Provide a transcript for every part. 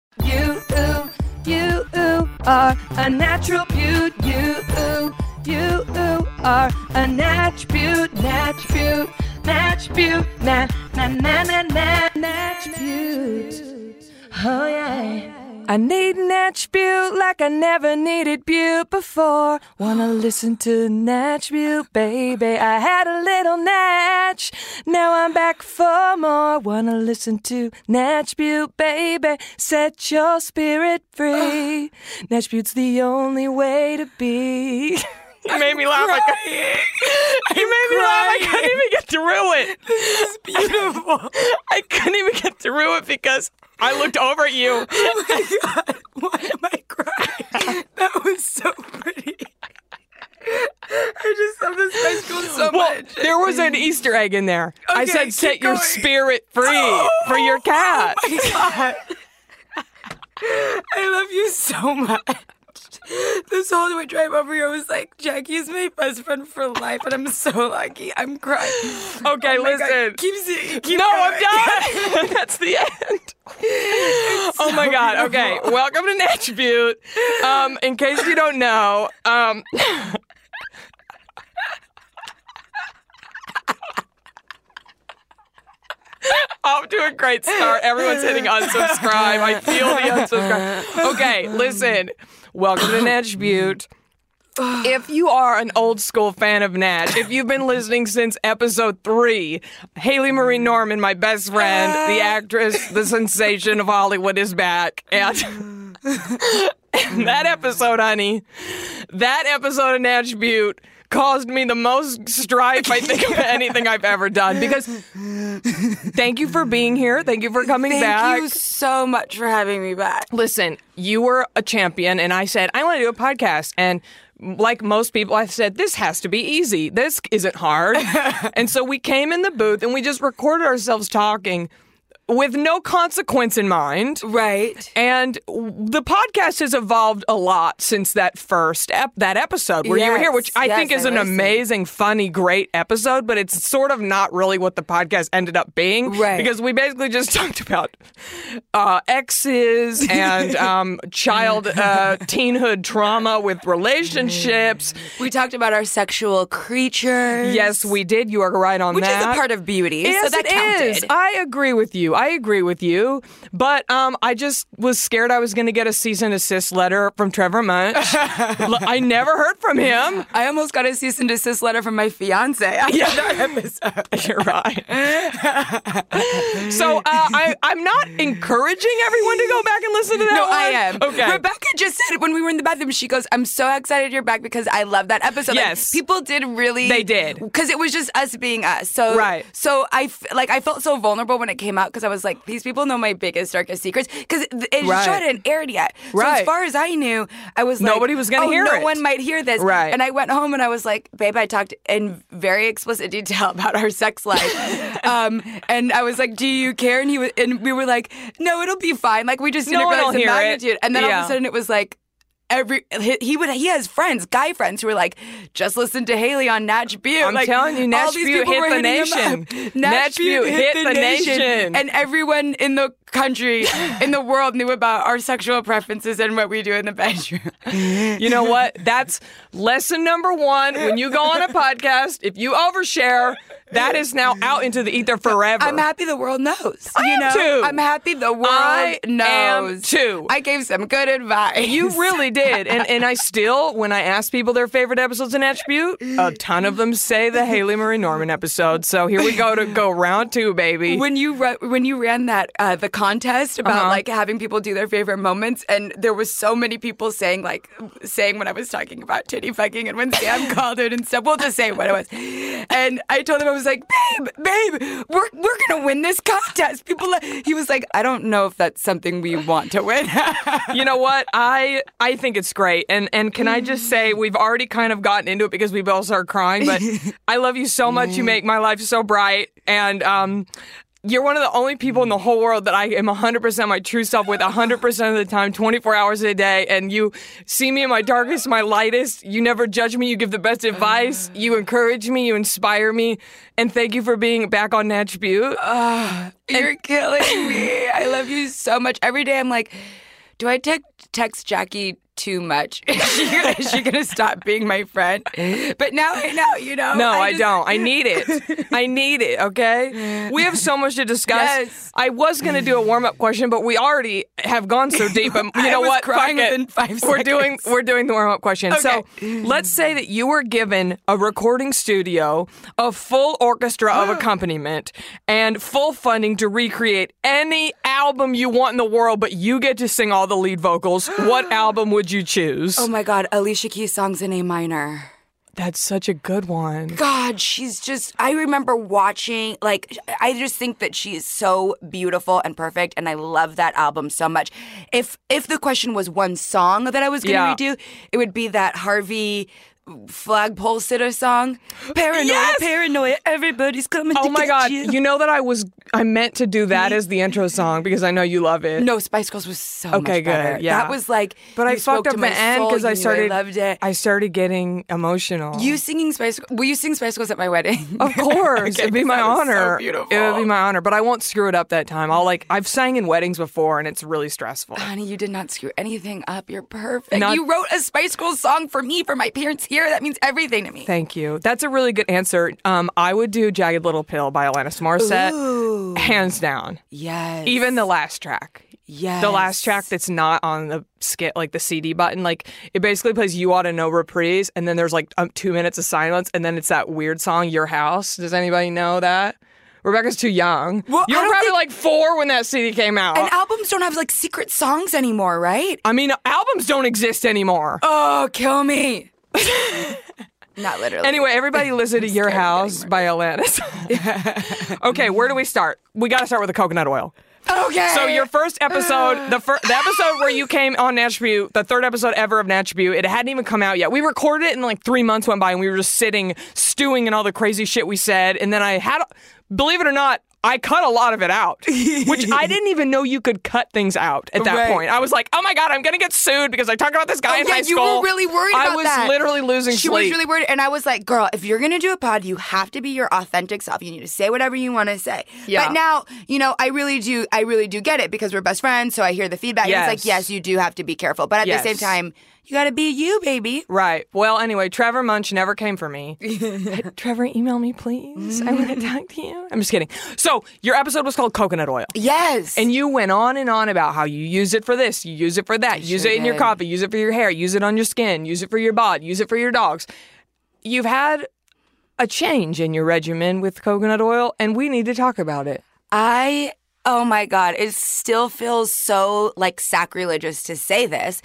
You are a natural beaut. You are a natch beaut. Natch beaut. Natch beaut. Natch beaut. Oh yeah. I need Natch Beaut like I never needed Beaut before. Wanna listen to Natch Beaut, baby. I had a little Natch, now I'm back for more. Wanna listen to Natch Beaut, baby. Set your spirit free. Natch Beaut's the only way to be. You made me laugh. I couldn't even get through it. This is beautiful. I couldn't even get through it because I looked over at you. Oh my God. Why am I crying? That was so pretty. I just love this high school so much. There was an Easter egg in there. Okay, I said, set your going. spirit free for your cat. Oh my God. I love you so much. This whole way drive over here was like, Jackie's my best friend for life, and I'm so lucky. I'm crying. Okay, oh listen. God. Keep no, going. I'm done. That's the end. Oh my God. Okay, welcome to Natch Beaut. In case you don't know, off to a great start. Everyone's hitting unsubscribe. I feel the unsubscribe. Okay, listen. Welcome to Natch Beaut. If you are an old school fan of Natch, if you've been listening since episode 3, Haley Marie Norman, my best friend, the actress, the sensation of Hollywood, is back. And that episode, honey, that episode of Natch Beaut caused me the most strife, I think, of anything I've ever done. Because thank you for being here. Thank you for coming back. Thank you so much for having me back. Listen, you were a champion, and I said, I want to do a podcast. And like most people, I said, this has to be easy. This isn't hard. And so we came in the booth, and we just recorded ourselves talking with no consequence in mind. Right. And the podcast has evolved a lot since that first that episode where you were here, which I think is an amazing, funny, great episode, but it's sort of not really what the podcast ended up being. Right. Because we basically just talked about exes and child teenhood trauma with relationships. We talked about our sexual creatures. Yes, we did. You are right on Which that. is a part of beauty. Yes, so that it counted. is. I agree with you. But I just was scared I was going to get a cease and desist letter from Trevor Munch. I never heard from him. I almost got a cease and desist letter from my fiance after that episode. You're right. So I'm not encouraging everyone to go back and listen to that No, one. I am. Okay. Rebecca just said it when we were in the bathroom. She goes, I'm so excited you're back because I love that episode. Yes. Like, people did really. They did. Because it was just us being us. So, Right. So I felt so vulnerable when it came out because I was like, these people know my biggest, darkest secrets because it Right. hadn't aired yet. So Right. as far as I knew, I was like, Nobody was gonna hear no it. one might hear this. Right. And I went home and I was like, babe, I talked in very explicit detail about our sex life. And I was like, do you care? And we were like, no, it'll be fine. Like we just didn't No one realize will the hear it. magnitude. And then all of Yeah. a sudden it was like, he has friends, guy friends who were like, just listen to Haley on Natch Beaut. I'm telling you, all Natch these Beaut people hit were the hitting him nation. up. Natch Beaut hit the nation. And everyone in the country, in the world knew about our sexual preferences and what we do in the bedroom. You know what? That's lesson number 1. When you go on a podcast, if you overshare, that is now out into the ether forever. I'm happy the world knows. I am too. I'm happy the world I knows. am too. I gave some good advice. You really did. And I still, when I ask people their favorite episodes in Natch Beaut, a ton of them say the Haley Marie Norman episode. So here we go to go round 2, baby. When you ran that the contest about like having people do their favorite moments, and there was so many people saying when I was talking about titty fucking and when Sam called it and stuff. We'll just say what it was. And I told him, I was like, babe, we're gonna win this contest. He was like, I don't know if that's something we want to win. You know what? I think it's great. And can I just say, we've already kind of gotten into it because we both started crying, but I love you so much. You make my life so bright. And You're one of the only people in the whole world that I am 100% my true self with 100% of the time, 24 hours a day. And you see me in my darkest, my lightest. You never judge me. You give the best advice. You encourage me. You inspire me. And thank you for being back on Natch Butte. You're killing me. I love you so much. Every day I'm like, do I text Jackie too much? Is she gonna stop being my friend? But now I know, you know. No, I don't. I need it. I need it, okay? We have so much to discuss. Yes. I was going to do a warm-up question, but we already have gone so deep. But you know what? Crying Fuck it. within 5 We're seconds. doing the warm-up question. Okay. So let's say that you were given a recording studio, a full orchestra of accompaniment, and full funding to recreate any album you want in the world, but you get to sing all the lead vocals. What album would you choose? Oh my God, Alicia Keys songs in A minor. That's such a good one. God, she's just, I remember watching, like, I just think that she is so beautiful and perfect, and I love that album so much. If the question was one song that I was going to redo, it would be that Harvey Flagpole Sitter song. Paranoia, Yes! paranoia, everybody's coming to Oh my get God. you. You know that I meant to do that as the intro song because I know you love it. No, Spice Girls was so Okay, much better. good, yeah. That was like, But I you spoke fucked up to the my end soul, because I loved it. I started getting emotional. You singing Spice Girls? Will you sing Spice Girls at my wedding? Of course. Okay, It'd be my that was so honor. beautiful. It would be my honor. But I won't screw it up that time. I've sang in weddings before and it's really stressful. Honey, you did not screw anything up. You're perfect. Not- You wrote a Spice Girls song for me, for my parents here. That means everything to me. Thank you. That's a really good answer. I would do Jagged Little Pill by Alanis Morissette. Ooh. Hands down. Yes. Even the last track. Yes. The last track that's not on the skit, like the CD button, like it basically plays "You Ought to Know" reprise, and then there's like 2 minutes of silence, and then it's that weird song "Your House." Does anybody know that? Rebecca's too young. Well, you I were don't probably think- like 4 when that CD came out. And albums don't have like secret songs anymore, right? I mean, albums don't exist anymore. Oh, kill me. Not literally. Anyway, everybody listen to "Your scared of House" getting by Alanis. Okay, where do we start? We got to start with the coconut oil. Okay. So your first episode, the episode where you came on Natch Butte, the third episode ever of Natch Butte, it hadn't even come out yet. We recorded it and like 3 months went by and we were just sitting, stewing in all the crazy shit we said. And then believe it or not, I cut a lot of it out, which I didn't even know you could cut things out at that Right. point. I was like, oh my God, I'm going to get sued because I talked about this guy in high you school. were really worried about that. I was literally losing She sleep. was really worried, and I was like, girl, if you're going to do a pod, you have to be your authentic self. You need to say whatever you want to say. Yeah. But now, I really do get it because we're best friends, so I hear the feedback. Yes. And it's like, yes, you do have to be careful. But at Yes. the same time, you got to be you, baby. Right. Well, anyway, Trevor Munch never came for me. Hey, Trevor, email me, please. I want to talk to you. I'm just kidding. So your episode was called Coconut Oil. Yes. And you went on and on about how you use it for this, you use it for that, use sure it in your did. coffee, use it for your hair, use it on your skin, use it for your bod, use it for your dogs. You've had a change in your regimen with coconut oil, and we need to talk about it. Oh my God, it still feels so like sacrilegious to say this,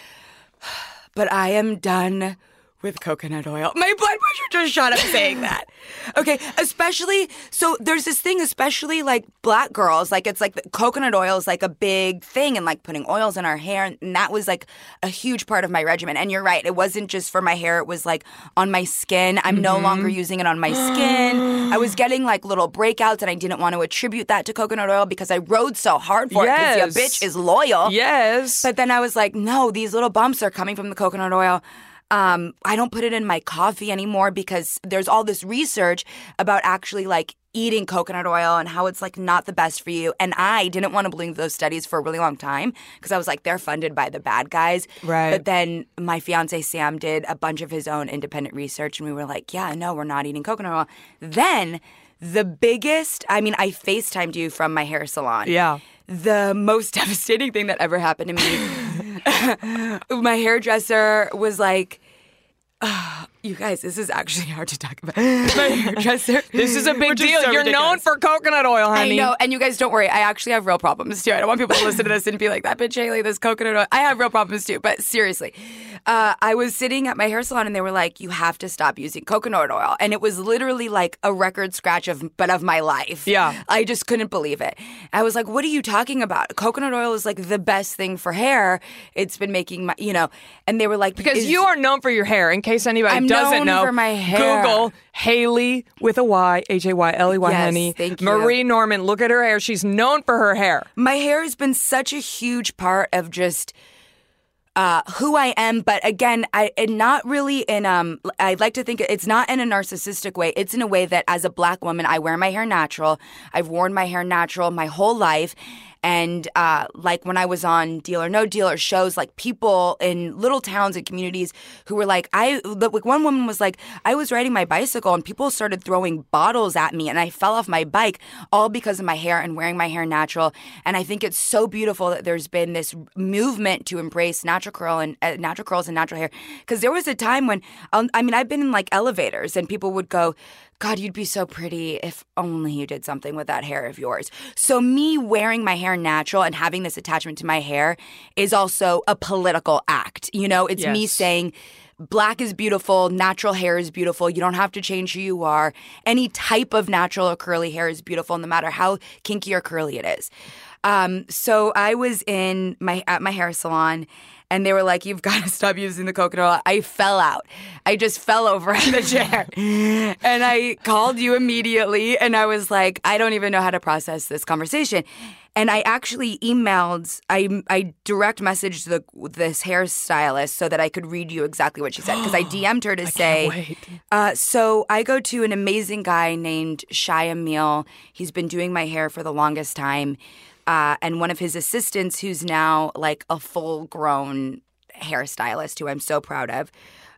but I am done with coconut oil. My blood pressure just shot up saying that. Okay, especially, so there's this thing, especially like black girls, like it's like the coconut oil is like a big thing and like putting oils in our hair. And that was like a huge part of my regimen. And you're right, it wasn't just for my hair, it was like on my skin. I'm no longer using it on my skin. I was getting like little breakouts and I didn't want to attribute that to coconut oil because I rode so hard for it because Yes. your bitch is loyal. Yes. But then I was like, no, these little bumps are coming from the coconut oil. I don't put it in my coffee anymore because there's all this research about actually like eating coconut oil and how it's like not the best for you. And I didn't want to believe those studies for a really long time because I was like, they're funded by the bad guys. Right. But then my fiance Sam did a bunch of his own independent research and we were like, yeah, no, we're not eating coconut oil. Then the biggest, I FaceTimed you from my hair salon. Yeah. The most devastating thing that ever happened to me, my hairdresser was like, you guys, this is actually hard to talk about. My hairdresser. This is a big which is deal. so You're known ridiculous. for coconut oil, I honey. know, and you guys don't worry. I actually have real problems too. I don't want people to listen to this and be like, that bitch Haley, this coconut oil. I have real problems too, but seriously. I was sitting at my hair salon and they were like, you have to stop using coconut oil. And it was literally like a record scratch of my life. Yeah. I just couldn't believe it. I was like, what are you talking about? Coconut oil is like the best thing for hair. It's been making my, and they were like, because you are known for your hair. In case anybody doesn't know, for my hair. Google Hayley with a Y, Hayley, yes, honey. Thank you. Marie Norman, look at her hair. She's known for her hair. My hair has been such a huge part of just who I am, but again, not really in I like to think it's not in a narcissistic way. It's in a way that as a Black woman, I wear my hair natural. I've worn my hair natural my whole life. And like when I was on Deal or No Deal or shows, like people in little towns and communities who were like, one woman was like, I was riding my bicycle and people started throwing bottles at me and I fell off my bike all because of my hair and wearing my hair natural. And I think it's so beautiful that there's been this movement to embrace natural curls and natural hair. Because there was a time when, I've been in like elevators and people would go, God, you'd be so pretty if only you did something with that hair of yours. So me wearing my hair natural and having this attachment to my hair is also a political act. It's me saying Black is beautiful, natural hair is beautiful. You don't have to change who you are. Any type of natural or curly hair is beautiful, no matter how kinky or curly it is. So I was at my hair salon. And they were like, you've got to stop using the coconut oil. I fell out. I just fell over in the chair. And I called you immediately. And I was like, I don't even know how to process this conversation. And I actually emailed, I direct messaged this hairstylist so that I could read you exactly what she said. Because I DM'd her to say, so I go to an amazing guy named Shai Emil. He's been doing my hair for the longest time. And one of his assistants, who's now like a full-grown hairstylist, who I'm so proud of.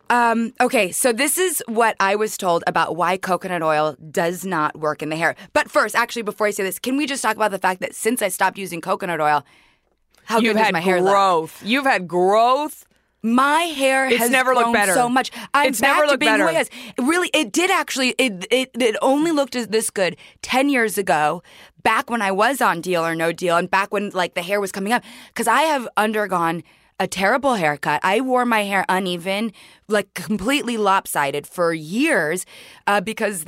Okay, so this is what I was told about why coconut oil does not work in the hair. But first, actually, before I say this, can we just talk about the fact that since I stopped using coconut oil, how good does my hair look? You've had growth. My hair has never looked better so much. It's never looked better. Who it is. Really, it did actually. It only looked this good 10 years ago, back when I was on Deal or No Deal, and back when like the hair was coming up. Because I have undergone a terrible haircut. I wore my hair uneven, like completely lopsided for years, because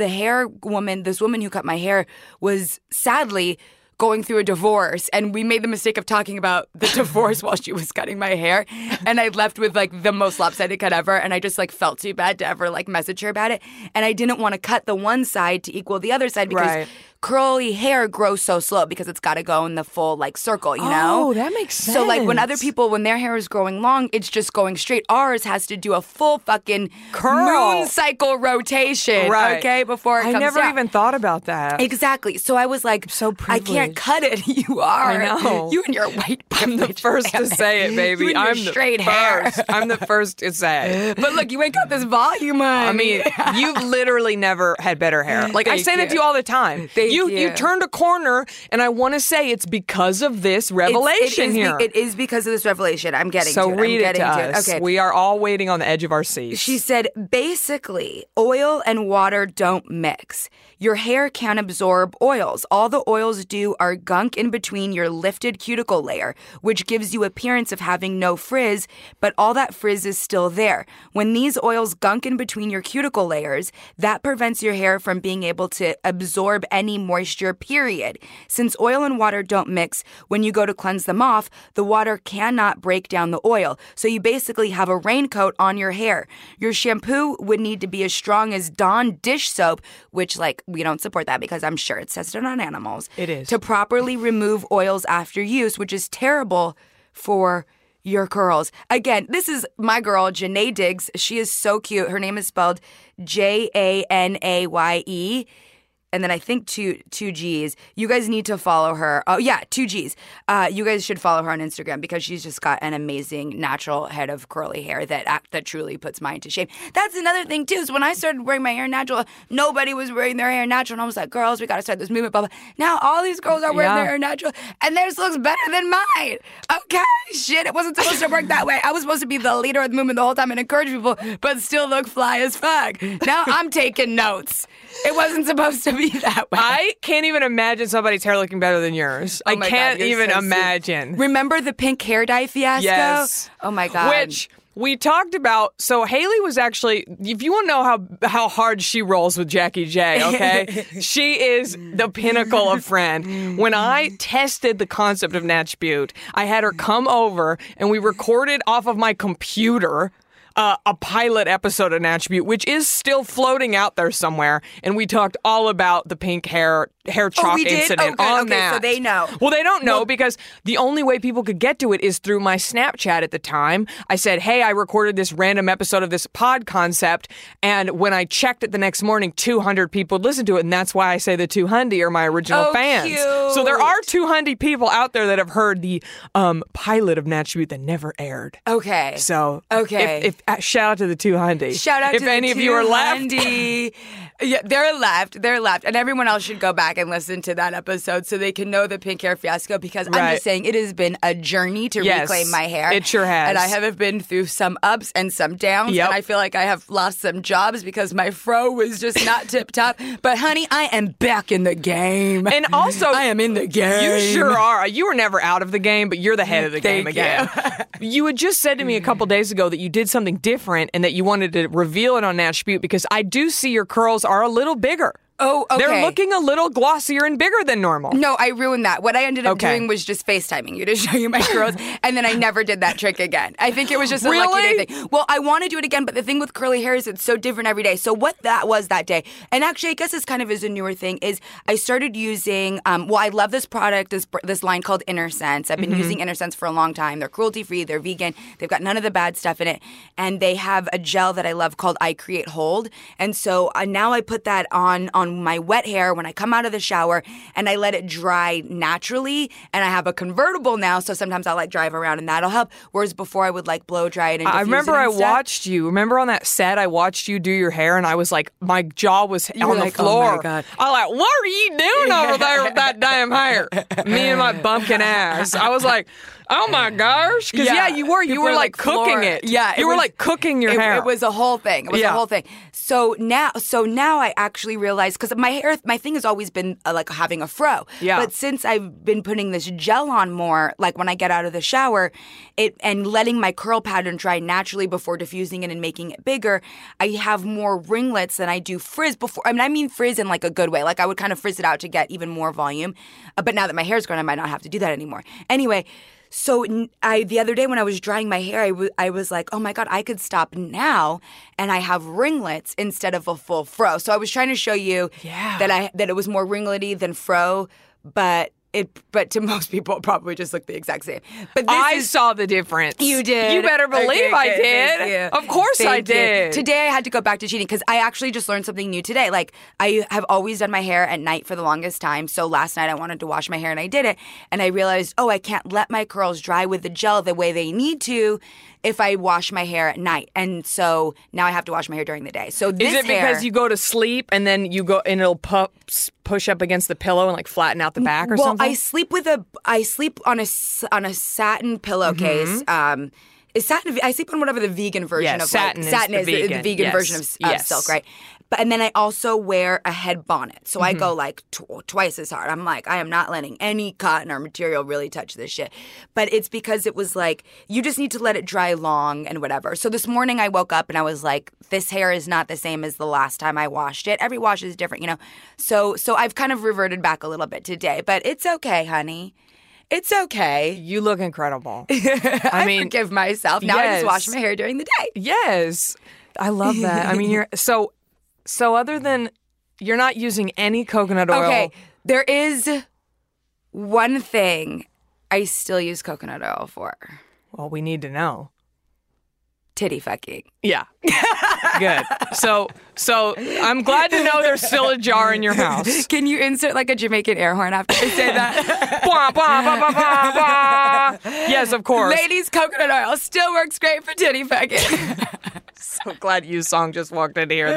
this woman who cut my hair was sadly going through a divorce, and we made the mistake of talking about the divorce while she was cutting my hair, and I left with like the most lopsided cut ever, and I just like felt too bad to ever like message her about it, and I didn't want to cut the one side to equal the other side because curly hair grows so slow because it's got to go in the full like circle, Oh, that makes sense. So like when other people, when their hair is growing long, it's just going straight. Ours has to do a full fucking moon cycle rotation, okay, before it comes down. I never even thought about that. Exactly. So I was like, so privileged. I can't cut it. You are. I know. You and your white privilege. I'm the first to say it, baby. You and I'm your straight hair. I'm the first to say it. But look, you ain't got this volume on. I mean, you've literally never had better hair. Like I say that to you all the time. You turned a corner, and I want to say it's because of this revelation here. It is because of this revelation. I'm getting to it. So read it to us. Okay. We are all waiting on the edge of our seats. She said, basically, oil and water don't mix. Your hair can absorb oils. All the oils do are gunk in between your lifted cuticle layer, which gives you appearance of having no frizz, but all that frizz is still there. When these oils gunk in between your cuticle layers, that prevents your hair from being able to absorb any moisture, period. Since oil and water don't mix, when you go to cleanse them off, the water cannot break down the oil. So you basically have a raincoat on your hair. Your shampoo would need to be as strong as Dawn dish soap, which like we don't support that because I'm sure it's tested on animals. It is. To properly remove oils after use, which is terrible for your curls. Again, this is my girl, Janae Diggs. She is so cute. Her name is spelled Janaye. And then I think two G's. You guys need to follow her. Oh, yeah, 2 G's. You guys should follow her on Instagram because she's just got an amazing natural head of curly hair that truly puts mine to shame. That's another thing, too, is when I started wearing my hair natural, nobody was wearing their hair natural. And I was like, girls, we got to start this movement, blah, blah. Now all these girls are wearing their hair natural, and theirs looks better than mine. Okay, shit, it wasn't supposed to work that way. I was supposed to be the leader of the movement the whole time and encourage people, but still look fly as fuck. Now I'm taking notes. It wasn't supposed to be that way. I can't even imagine somebody's hair looking better than yours. I can't even imagine. Remember the pink hair dye fiasco? Yes. Oh my God. Which we talked about, so Haley was actually, if you want to know how hard she rolls with Jackie J, okay? She is the pinnacle of friend. When I tested the concept of Natch Butte, I had her come over and we recorded off of my computer a pilot episode of Natch Butte, which is still floating out there somewhere, and we talked all about the pink hair chalk incident on that. So they know. Well, they don't know because the only way people could get to it is through my Snapchat at the time. I said, hey, I recorded this random episode of this pod concept, and when I checked it the next morning, 200 people listened to it, and that's why I say the 200 are my original fans. Cute. So there are 200 people out there that have heard the pilot of Natch Butte that never aired. Okay. So, okay. If shout out to the 200. Shout out if to any the of you are left. Yeah, they're left. And everyone else should go back and listen to that episode so they can know the pink hair fiasco, because I'm just saying it has been a journey to reclaim my hair. It sure has. And I have been through some ups and some downs. Yep. And I feel like I have lost some jobs because my fro was just not tip top. But honey, I am back in the game. And also, I am in the game. You sure are. You were never out of the game, but you're the head of the game again. You had just said to me a couple days ago that you did something different and that you wanted to reveal it on Natch Butte, because I do see your curls are a little bigger. Oh, okay. They're looking a little glossier and bigger than normal. No, I ruined that. What I ended up doing was just FaceTiming you to show you my curls, and then I never did that trick again. I think it was just a lucky day thing. Well, I want to do it again, but the thing with curly hair is it's so different every day. So what that was that day, and actually I guess this kind of is a newer thing, is I started using, I love this product, this line called Inner Sense. I've been using Inner Sense for a long time. They're cruelty-free, they're vegan, they've got none of the bad stuff in it, and they have a gel that I love called I Create Hold. And so now I put that on my wet hair when I come out of the shower, and I let it dry naturally. And I have a convertible now, so sometimes I'll like drive around and that'll help. Whereas before I would like blow dry it and I remember I watched you. Remember on that set, I watched you do your hair, and I was like, my jaw was on the floor. Oh my God. I was like, what are you doing over there with that damn hair? Me and my bumpkin ass. I was like, oh my gosh. Because you were like cooking it. Yeah. You were like cooking your hair. It was a whole thing. It was a whole thing. So now I actually realize, because my thing has always been like having a fro. Yeah. But since I've been putting this gel on more, like when I get out of the shower, and letting my curl pattern dry naturally before diffusing it and making it bigger, I have more ringlets than I do frizz before. I mean frizz in like a good way. Like I would kind of frizz it out to get even more volume. But now that my hair's grown, I might not have to do that anymore. Anyway. So the other day when I was drying my hair, I was like, oh my God, I could stop now, and I have ringlets instead of a full fro. So I was trying to show you that it was more ringlety than fro, but to most people it probably just looked the exact same. But I saw the difference. You did. You better believe I did. Thank you. Of course I did. Today I had to go back to cheating because I actually just learned something new today. Like I have always done my hair at night for the longest time. So last night I wanted to wash my hair and I did it. And I realized, I can't let my curls dry with the gel the way they need to if I wash my hair at night. And so now I have to wash my hair during the day. So this Is it because you go to sleep and then you go and it'll push up against the pillow and like flatten out the back or something? Well, I sleep on a satin pillowcase. Is satin? I sleep on whatever the vegan version of satin is the vegan version of silk, right? And then I also wear a head bonnet. So I go like twice as hard. I'm like, I am not letting any cotton or material really touch this shit. But it's because it was like, you just need to let it dry long and whatever. So this morning I woke up and I was like, this hair is not the same as the last time I washed it. Every wash is different, So I've kind of reverted back a little bit today. But it's okay, honey. It's okay. You look incredible. I mean, forgive myself. Now I just wash my hair during the day. Yes. I love that. I mean, So other than you're not using any coconut oil. Okay, there is one thing I still use coconut oil for. Well, we need to know. Titty fucking. Yeah. Good. So I'm glad to know there's still a jar in your house. Can you insert like a Jamaican air horn after I say that? Bah, bah, bah, bah, bah, bah. Yes, of course. Ladies, coconut oil still works great for titty fucking. So glad you song just walked in to hear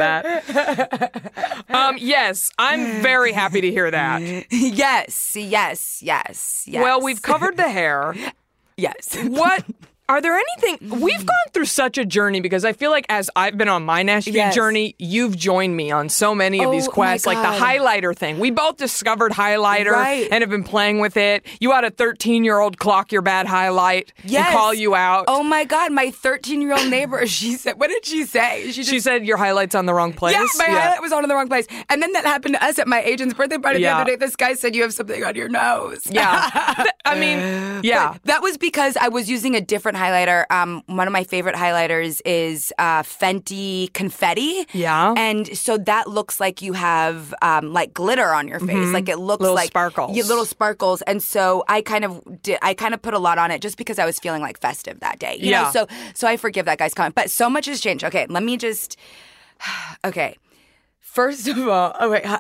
that. Yes, I'm very happy to hear that. Yes. Well, we've covered the hair. Yes. Are there anything we've gone through such a journey, because I feel like as I've been on my Nashville Yes. journey, you've joined me on so many of these Oh, my quests, like the God. highlighter thing. We both discovered highlighter Right. and have been playing with it. You had a 13-year-old clock your bad highlight Yes. and call you out. Oh my God, my 13-year-old neighbor, she said, what did she say? She said your highlight's on the wrong place. Yeah, my highlight was on in the wrong place. And then that happened to us at my agent's birthday party Yeah. the other day. This guy said, you have something on your nose. Yeah. I mean, yeah. That was because I was using a different highlighter. One of my favorite highlighters is Fenty Confetti. Yeah. And so that looks like you have like glitter on your face. Like it looks Little like sparkles. Yeah, little sparkles. And so I kind of put a lot on it just because I was feeling like festive that day. You Yeah. know? So I forgive that guy's comment. But so much has changed. Okay, let me just okay. First of all,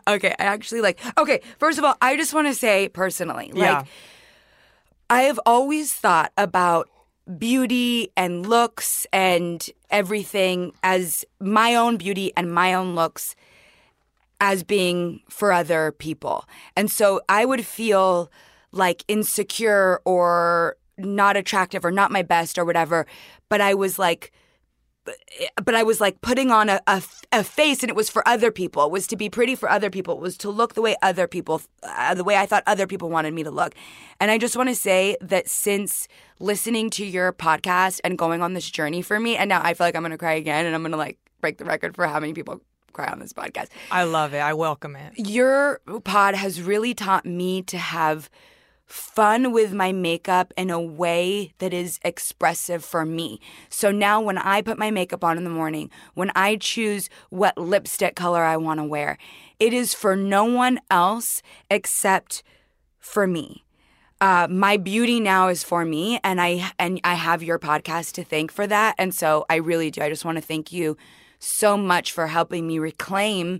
first of all, I just want to say personally, Yeah. like I have always thought about beauty and looks and everything as my own beauty and my own looks as being for other people. And so I would feel like insecure or not attractive or not my best or whatever, but I was like putting on a face, and it was for other people. It was to be pretty for other people. It was to look the way other people, the way I thought other people wanted me to look. And I just want to say that since listening to your podcast and going on this journey for me, and now I feel like I'm going to cry again, and I'm going to like break the record for how many people cry on this podcast. I love it. I welcome it. Your pod has really taught me to have fun with my makeup in a way that is expressive for me. So now when I put my makeup on in the morning, when I choose what lipstick color I want to wear, it is for no one else except for me. My beauty now is for me, and I have your podcast to thank for that. And so I really do. I just want to thank you so much for helping me reclaim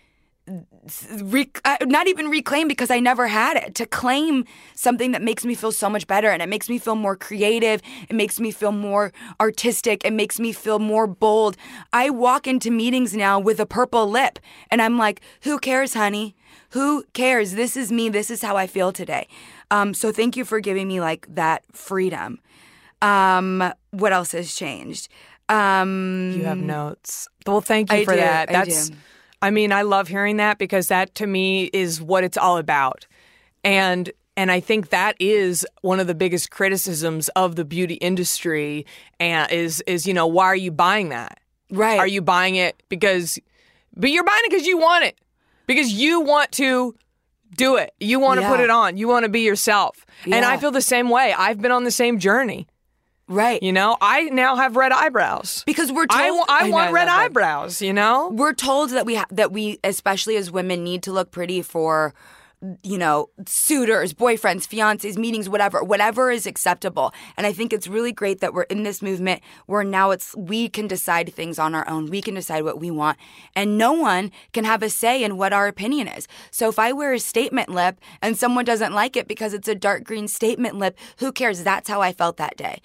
not even reclaim, because I never had it, to claim something that makes me feel so much better, and it makes me feel more creative, it makes me feel more artistic, it makes me feel more bold. I walk into meetings now with a purple lip, and I'm like, who cares, honey? Who cares? This is me. This is how I feel today. So thank you for giving me like that freedom. What else has changed? You have notes. Well, thank you I for do, that. I do. I mean, I love hearing that, because that to me is what it's all about. And I think that is one of the biggest criticisms of the beauty industry, and is why are you buying that? Right. Are you buying it but you're buying it because you want it. Because you want to do it. You want to put it on. You want to be yourself. And Yeah. I feel the same way. I've been on the same journey. Right. You know, I now have red eyebrows. Because we're told I want red love that. eyebrows, you know? We're told that we especially as women need to look pretty for, you know, suitors, boyfriends, fiancés, meetings, whatever is acceptable. And I think it's really great that we're in this movement where now we can decide things on our own. We can decide what we want, and no one can have a say in what our opinion is. So if I wear a statement lip and someone doesn't like it because it's a dark green statement lip, who cares? That's how I felt that day.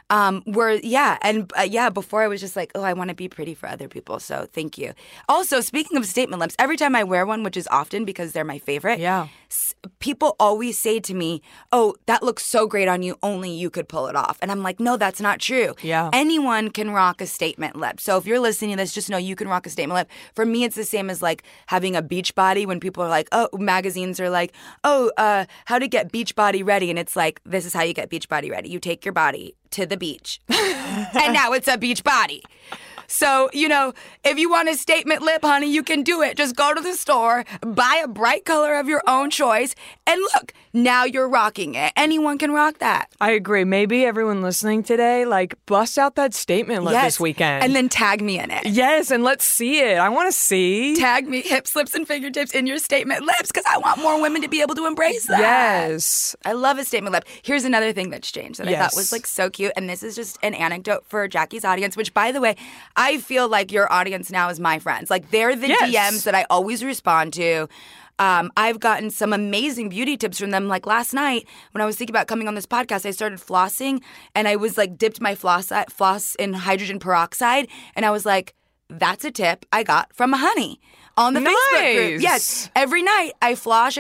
Before I was just like, oh, I want to be pretty for other people. So thank you. Also, speaking of statement lips, every time I wear one, which is often because they're my favorite, people always say to me, oh, that looks so great on you, only you could pull it off. And I'm like, no, that's not true. Yeah. Anyone can rock a statement lip. So if you're listening to this, just know you can rock a statement lip. For me, it's the same as like having a beach body, when people are like, oh, magazines are like, oh, how to get beach body ready. And it's like, this is how you get beach body ready. You take your body to the beach. And now it's a beach body. So, you know, if you want a statement lip, honey, you can do it. Just go to the store, buy a bright color of your own choice, and look, now you're rocking it. Anyone can rock that. I agree. Maybe everyone listening today, like, bust out that statement lip this weekend. And then tag me in it. Yes, and let's see it. I want to see. Tag me, hips, lips, and fingertips in your statement lips, because I want more women to be able to embrace that. Yes. I love a statement lip. Here's another thing that's changed that I thought was like so cute. And this is just an anecdote for Jackie's audience, which, by the way, I feel like your audience now is my friends. Like, they're the DMs that I always respond to. I've gotten some amazing beauty tips from them. Like last night, when I was thinking about coming on this podcast, I started flossing, and I was like dipped my floss in hydrogen peroxide, and I was like, that's a tip I got from Honey. on the Facebook group. Nice. Yes, every night I floss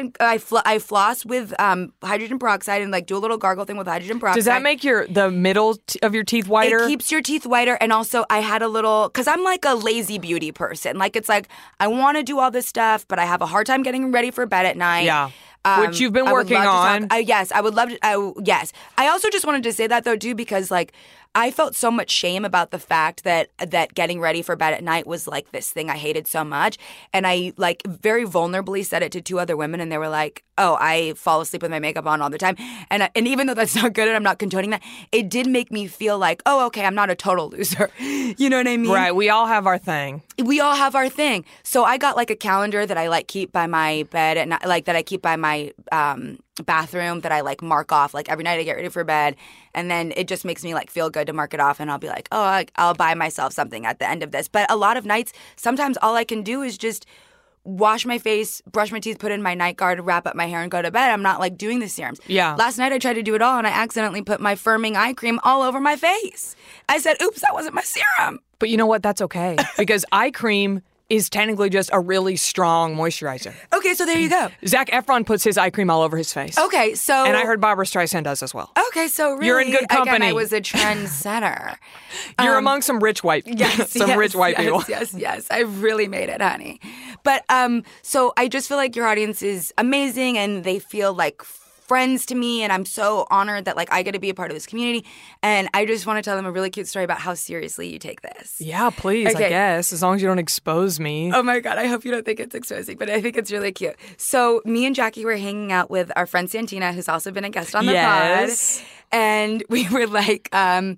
with hydrogen peroxide and like do a little gargle thing with hydrogen peroxide. Does that make the middle of your teeth whiter? It keeps your teeth whiter, and also I had a little, because I'm like a lazy beauty person. Like it's like I want to do all this stuff, but I have a hard time getting ready for bed at night. Yeah. Which you've been I would working love to on. yes, I would love to. Yes. I also just wanted to say that, though, too, because, like, I felt so much shame about the fact that getting ready for bed at night was, like, this thing I hated so much. And I, like, very vulnerably said it to 2 other women, and they were like, oh, I fall asleep with my makeup on all the time. And even though that's not good and I'm not condoning that, it did make me feel like, oh, okay, I'm not a total loser. You know what I mean? Right. We all have our thing. We all have our thing. So I got like a calendar that I like keep by my bed and like that I keep by my bathroom that I like mark off like every night I get ready for bed. And then it just makes me like feel good to mark it off. And I'll be like, oh, I'll buy myself something at the end of this. But a lot of nights, sometimes all I can do is just wash my face, brush my teeth, put in my night guard, wrap up my hair, and go to bed. I'm not like doing the serums. Yeah. Last night I tried to do it all and I accidentally put my firming eye cream all over my face. I said, oops, that wasn't my serum. But you know what? That's okay. Because eye cream is technically just a really strong moisturizer. Okay, so there you go. Zac Efron puts his eye cream all over his face. Okay, so... And I heard Barbara Streisand does as well. Okay, so really... You're in good company. Again, I was a trendsetter. You're among some rich white people. Rich white people. Yes. I really made it, honey. But so I just feel like your audience is amazing and they feel like friends to me, and I'm so honored that like I get to be a part of this community. And I just want to tell them a really cute story about how seriously you take this. Yeah, please, Okay. I guess, as long as you don't expose me. Oh my God, I hope you don't think it's exposing, but I think it's really cute. So me and Jackie were hanging out with our friend Santina, who's also been a guest on the Yes. pod. And we were like,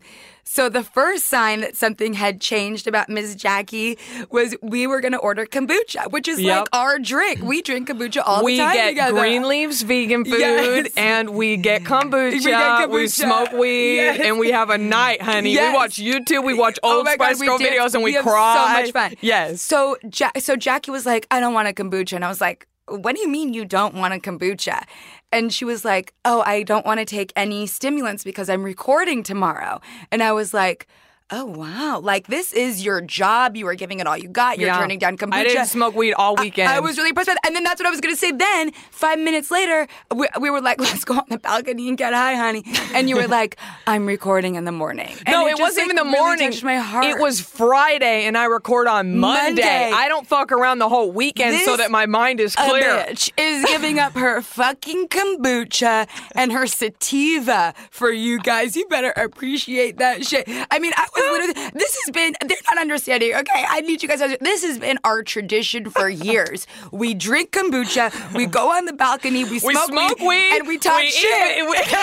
so the first sign that something had changed about Ms. Jackie was we were going to order kombucha, which is like our drink. We drink kombucha all the time get together. Greenleaf's vegan food, Yes. and we get kombucha, we smoke weed, Yes. and we have a night, honey. Yes. We watch YouTube, we watch Oh Old my Spice God, Girl dance. videos, and we have cry. so much fun. Yes. So Jackie was like, I don't want a kombucha. And I was like, what do you mean you don't want a kombucha? And she was like, oh, I don't want to take any stimulants because I'm recording tomorrow. And I was like, oh, wow. Like, this is your job. You are giving it all you got. You're turning down kombucha. I didn't smoke weed all weekend. I was really impressed with that. And then that's what I was going to say. Then, 5 minutes later, we were like, let's go on the balcony and get high, honey. And you were like, I'm recording in the morning. And No, it just, wasn't even the really morning. touched my heart. It was Friday, and I record on Monday. I don't fuck around the whole weekend so that my mind is clear. A bitch is giving up her fucking kombucha and her sativa for you guys. You better appreciate that shit. I mean, I was literally, they're not understanding, okay? I need you guys to understand. This has been our tradition for years. We drink kombucha, we go on the balcony, we smoke weed, and we talk shit.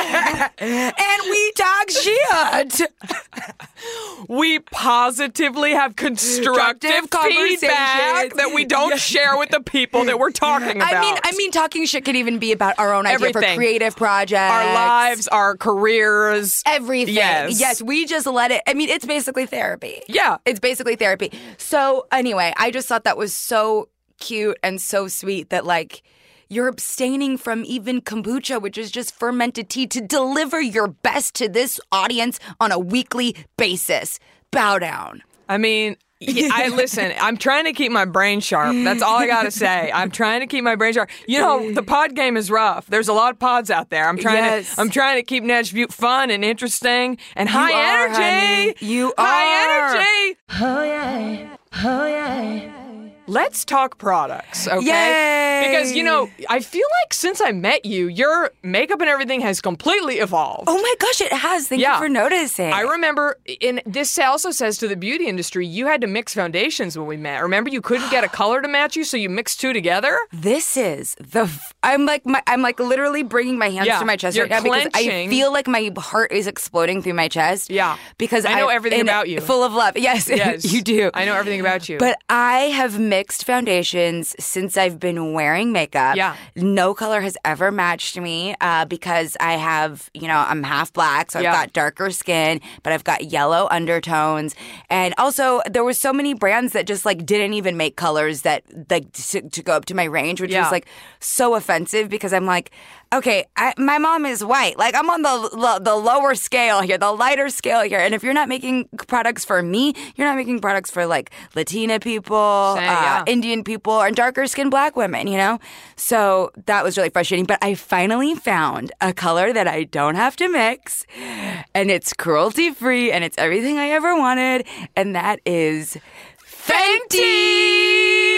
And we talk shit. We positively have constructive feedback that we don't share with the people that we're talking about. I mean, talking shit can even be about our own idea for creative projects. Our lives, our careers. Everything. Yes. Yes, we just let it. I mean, it's basically therapy. Yeah. It's basically therapy. So anyway, I just thought that was so cute and so sweet that like you're abstaining from even kombucha, which is just fermented tea, to deliver your best to this audience on a weekly basis. Bow down. I mean, listen, I'm trying to keep my brain sharp. That's all I got to say. I'm trying to keep my brain sharp. You know, the pod game is rough. There's a lot of pods out there. I'm trying to keep Natch Butte fun and interesting and high energy. Honey. You high are. energy. Oh yeah. Oh yeah. Let's talk products, okay? Yay! Because, you know, I feel like since I met you, your makeup and everything has completely evolved. Oh my gosh, it has. Thank you for noticing. I remember, and this also says to the beauty industry, you had to mix foundations when we met. Remember, you couldn't get a color to match you, so you mixed two together? This is I'm like literally bringing my hands to my chest right now because I feel like my heart is exploding through my chest. Yeah. Because I know everything about you. Full of love. Yes, you do. I know everything about you. But I have mixed foundations since I've been wearing makeup. Yeah. No color has ever matched me because I have, I'm half black, so I've got darker skin, but I've got yellow undertones. And also, there were so many brands that just like didn't even make colors that like to go up to my range, which was like so offensive because I'm like, Okay, my mom is white. Like, I'm on the lower scale here, the lighter scale here. And if you're not making products for me, you're not making products for, like, Latina people, Indian people, and darker-skinned black women, you know? So that was really frustrating. But I finally found a color that I don't have to mix, and it's cruelty-free, and it's everything I ever wanted, and that is Fenty!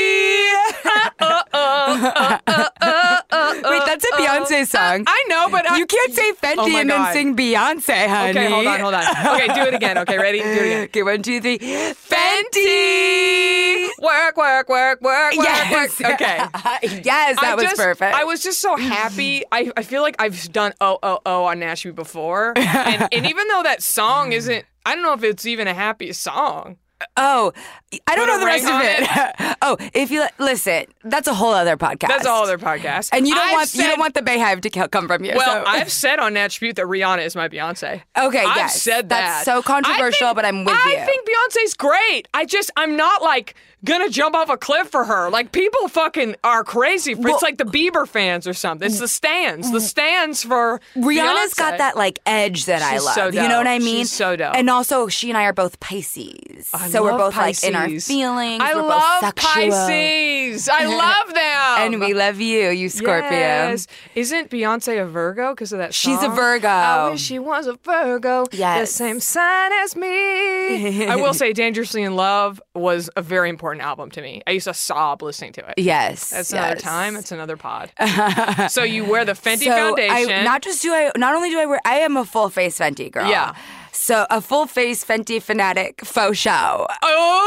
Wait, that's a Beyonce song. I know, but you can't say Fenty and then sing Beyonce, honey. Okay, hold on. Okay, do it again. Okay, ready? Do it again. Okay, 1, 2, 3. Fenty! Work. Yes. Okay. Yes, that was perfect. I was just so happy. I feel like I've done on Nashville before. And even though that song isn't, I don't know if it's even a happy song. Oh, I don't know the rest of it. Oh, if you listen, that's a whole other podcast. That's a whole other podcast. And you don't want the Bayhive to come from you. Well, I've said on Natch Butte that Rihanna is my Beyonce. Okay, I've yes. said that. That's so controversial, but I'm with you. I think Beyonce's great. I'm not like gonna jump off a cliff for her. Like, people fucking are crazy. It's like the Bieber fans or something. It's the stans. The stans for Rihanna's Beyonce. got that like edge that I love. So dope. You know what I mean? She's so dope. And also, she and I are both Pisces, so we're both Pisces. like in our feelings. I we're love both sexual. Pisces. I love them. And we love you Scorpio. Yes. Isn't Beyonce a Virgo because of that song? She's a Virgo. I wish she was a Virgo. Yes. The same sign as me. I will say Dangerously in Love was a very important album to me. I used to sob listening to it. Yes. That's another time. It's another pod. So you wear the Fenty So foundation. not only do I wear, I am a full face Fenty girl. Yeah. So a full face Fenty fanatic faux show. Oh!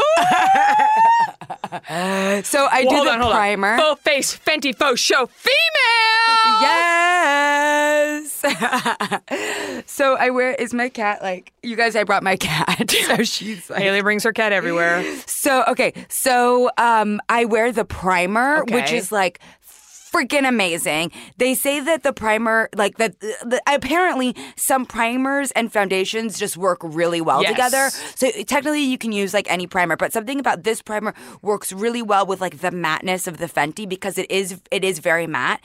So I do the primer. Full face Fenty faux show female. Yes. So I wear. Is my cat like? You guys, I brought my cat. So she's like. Haley brings her cat everywhere. So okay. So I wear the primer, Okay. which is like freaking amazing. They say that the primer, like that, apparently some primers and foundations just work really well Yes. together. So technically you can use like any primer, but something about this primer works really well with like the matteness of the Fenty because it is very matte.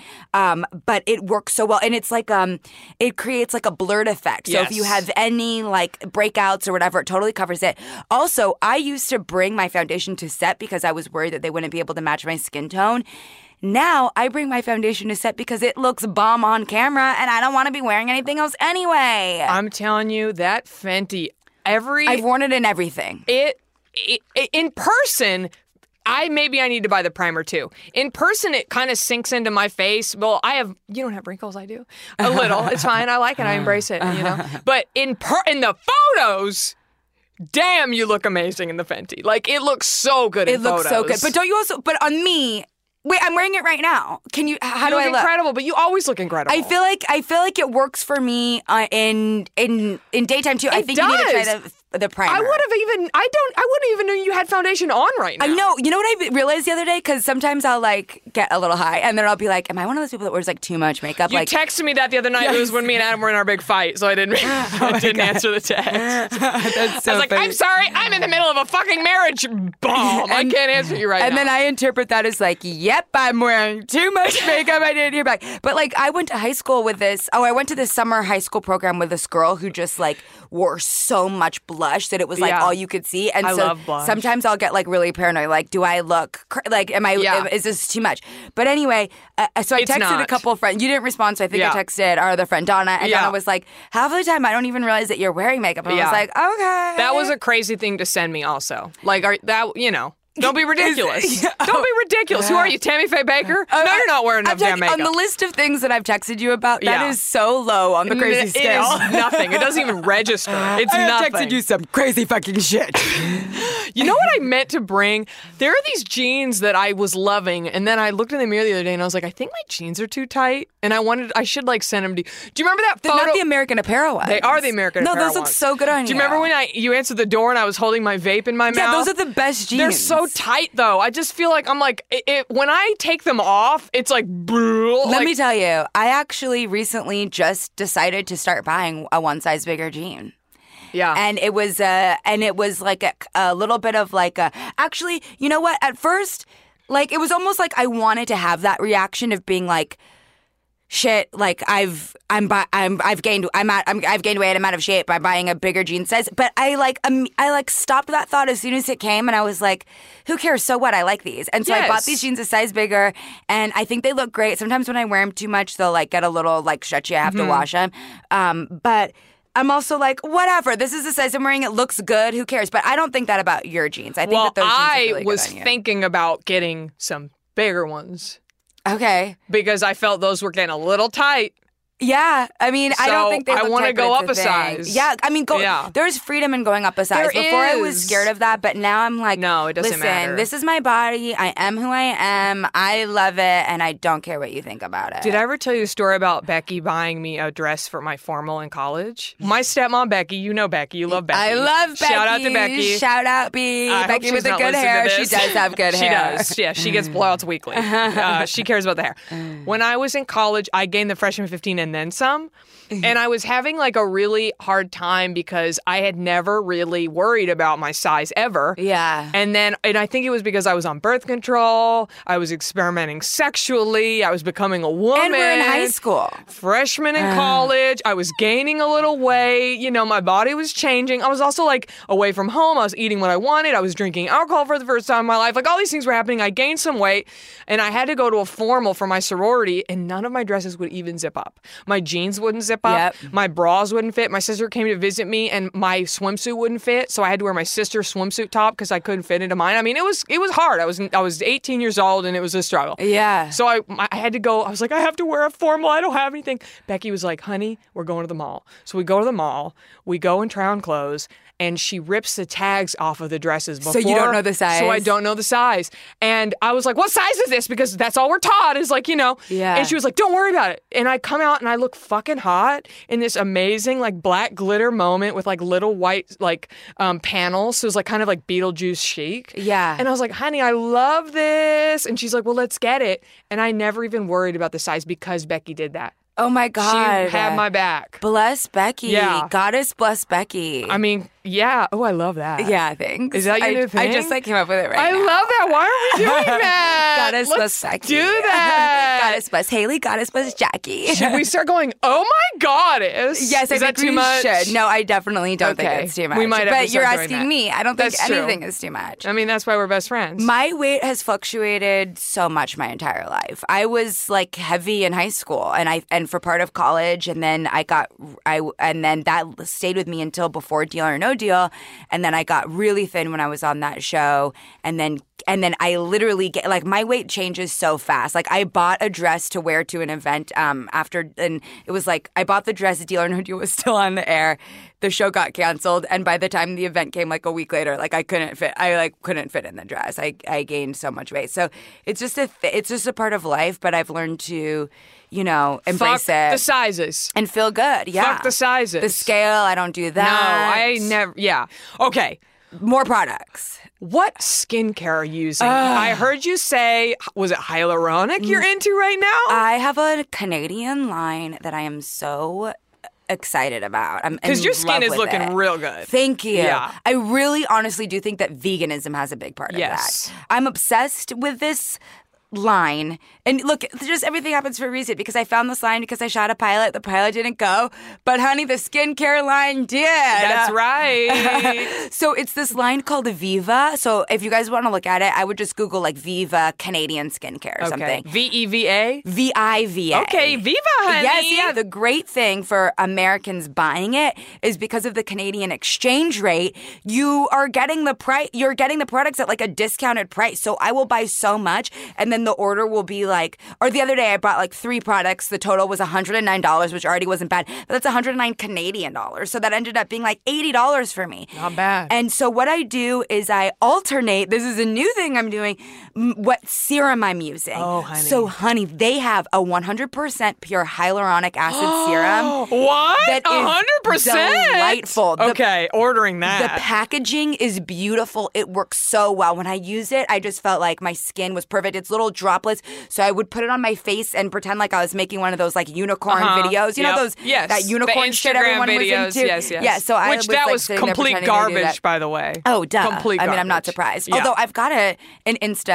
But it works so well, and it's like it creates like a blurred effect. So if Yes. you have any like breakouts or whatever, it totally covers it. Also, I used to bring my foundation to set because I was worried that they wouldn't be able to match my skin tone. Now I bring my foundation to set because it looks bomb on camera and I don't want to be wearing anything else anyway. I'm telling you, that Fenty, I've worn it in everything. It in person, I need to buy the primer too. In person, it kind of sinks into my face. Well, you don't have wrinkles, I do. A little. It's fine. I like it. I embrace it, you know. But in the photos, damn, you look amazing in the Fenty. Like, it looks so good in photos. It looks so good. But don't you also, but on me, wait, I'm wearing it right now. Can you, how do I look? Incredible, but you always look incredible. I feel like it works for me in daytime too. I think you need to try the primer. I wouldn't even know you had foundation on right now. I know. You know what I realized the other day? Because sometimes I'll like get a little high, and then I'll be like, "Am I one of those people that wears like too much makeup?" You texted me that the other night. Yes. It was when me and Adam were in our big fight, so I didn't answer the text. That's so I was like, funny. "I'm sorry, I'm in the middle of a fucking marriage bomb. I can't answer you right now." And then I interpret that as like, "Yep, I'm wearing too much makeup. I didn't hear back." But like, I went to high school with this. I went to this summer high school program with this girl who just like wore so much blush that it was like all you could see. And I so love blush. Sometimes I'll get like really paranoid. Like, do I look like? Is this too much? But anyway, so I texted a couple of friends. You didn't respond, so I think I texted our other friend Donna, and Donna was like, "Half of the time, I don't even realize that you're wearing makeup." And I was like, "Okay." That was a crazy thing to send me. Also, like don't be ridiculous. Don't be ridiculous. Who are you, Tammy Faye Baker? No, you're not wearing enough damn makeup. On the list of things that I've texted you about, that is so low on the crazy scale. It is nothing. It doesn't even register. It's nothing. I texted you some crazy fucking shit. You know what I meant to bring? There are these jeans that I was loving, and then I looked in the mirror the other day, and I was like, I think my jeans are too tight, and I should like send them to you. Do you remember that photo? They're not the American Apparel ones. They are the American Apparel ones. No, those look so good on you. Do you remember when you answered the door and I was holding my vape in my mouth? Yeah, those are the best jeans. They're so tight, though. I just feel like when I take them off, it's like, Let me tell you, I actually recently just decided to start buying a one size bigger jean. Yeah. And it was like a little bit of like actually, you know what? At first, like it was almost like I wanted to have that reaction of being like, shit, like I've gained weight, I'm out of shape, I'm buying a bigger jean size. But I stopped that thought as soon as it came, and I was like, who cares? So what? I like these. And so I bought these jeans a size bigger, and I think they look great. Sometimes when I wear them too much, they'll like get a little like stretchy. I have to wash them. But I'm also like, whatever. This is the size I'm wearing. It looks good. Who cares? But I don't think that about your jeans. I think that those jeans are really good was on you. thinking about getting some bigger ones. Okay. Because I felt those were getting a little tight. Yeah, I mean, I don't think they look I want to tight, but go it's up a thing. size. Yeah, I mean, there's freedom in going up a size. There Before I is. was scared of that, but now I'm like, No, it doesn't listen, matter. this is my body. I am who I am. I love it, and I don't care what you think about it. Did I ever tell you a story about Becky buying me a dress for my formal in college? My stepmom, Becky, you know Becky. You love Becky. I love Becky. Shout out to Becky. Shout out, B. I hope Becky she's with the not good listening to hair. She this. does have good hair. She does. Yeah, she gets blowouts weekly. She cares about the hair. When I was in college, I gained the freshman 15 and then some. And I was having like a really hard time because I had never really worried about my size ever. Yeah. And I think it was because I was on birth control. I was experimenting sexually. I was becoming a woman. And we're in high school. Freshman in college. I was gaining a little weight. You know, my body was changing. I was also like away from home. I was eating what I wanted. I was drinking alcohol for the first time in my life. Like all these things were happening. I gained some weight and I had to go to a formal for my sorority and none of my dresses would even zip up. My jeans wouldn't zip up. Yep. My bras wouldn't fit. My sister came to visit me and my swimsuit wouldn't fit. So I had to wear my sister's swimsuit top because I couldn't fit into mine. I mean, it was hard. I was 18 years old and it was a struggle. Yeah. So I had to go. I was like, I have to wear a formal. I don't have anything. Becky was like, honey, we're going to the mall. So we go to the mall. We go and try on clothes. And she rips the tags off of the dresses before. So you don't know the size? So I don't know the size. And I was like, what size is this? Because that's all we're taught is like, you know. Yeah. And she was like, don't worry about it. And I come out and I look fucking hot in this amazing like black glitter moment with like little white like panels. So it was like kind of like Beetlejuice chic. Yeah. And I was like, honey, I love this. And she's like, well, let's get it. And I never even worried about the size because Becky did that. Oh my God. She had my back. Bless Becky. Yeah. Goddess bless Becky. I mean, yeah. Oh, I love that. Yeah, thanks. Is that your new thing? I just like came up with it right I now. love that. Why are we doing that? Goddess Let's bless Becky. do that. Goddess bless Haley. Goddess bless Jackie. Should we start going, oh my goddess? Yes, I Is that think too we much? should. No, I definitely don't Okay. think it's too much. We might have to but you're start doing asking that. me. I don't think That's true. anything is too much. I mean, that's why we're best friends. My weight has fluctuated so much my entire life. I was like heavy in high school and for part of college, and then and then that stayed with me until before Deal or No Deal, and then I got really thin when I was on that show, and then I literally get like my weight changes so fast. Like I bought a dress to wear to an event after, and it was like I bought the dress. Deal or No Deal was still on the air. The show got canceled, and by the time the event came, like a week later, like I couldn't fit in the dress. I gained so much weight. So it's just a part of life. But I've learned to, you know, embrace Fuck it the sizes. and feel good. Yeah, Fuck the sizes. The scale, I don't do that. No, I never. Yeah. Okay. More products. What skincare are you using? I heard you say, was it hyaluronic you're into right now? I have a Canadian line that I am so excited about. I'm Because your in skin love is with looking it. real good. Thank you. Yeah. I really honestly do think that veganism has a big part of Yes. that. I'm obsessed with this line. And look, just everything happens for a reason, because I found this line because I shot a pilot. The pilot didn't go, but honey, the skincare line did. That's right. So it's this line called Viva. So if you guys want to look at it, I would just Google like Viva Canadian skincare or something. VEVA? VIVA. Okay, Viva, honey. Yes, yeah. The great thing for Americans buying it is because of the Canadian exchange rate, you are getting the price. You're getting the products at like a discounted price. So I will buy so much, and then the order will be like. Or the other day, I bought like 3 products. The total was $109, which already wasn't bad, but that's 109 Canadian dollars. So that ended up being like $80 for me. Not bad. And so what I do is I alternate. This is a new thing I'm doing. What serum I'm using. Oh, honey. So, honey, they have a 100% pure hyaluronic acid serum. What? That is 100%? delightful. Okay, ordering The that. packaging is beautiful. It works so well. When I use it, I just felt like my skin was perfect. It's little droplets. So I would put it on my face and pretend like I was making one of those like unicorn videos. You know those that unicorn the shit everyone videos, was into? Yes. Yeah, so I was that like, was sitting there complete pretending to do that. garbage, by the way. Oh, duh. Complete I mean, I'm not garbage. surprised. Yeah. Although I've got an Insta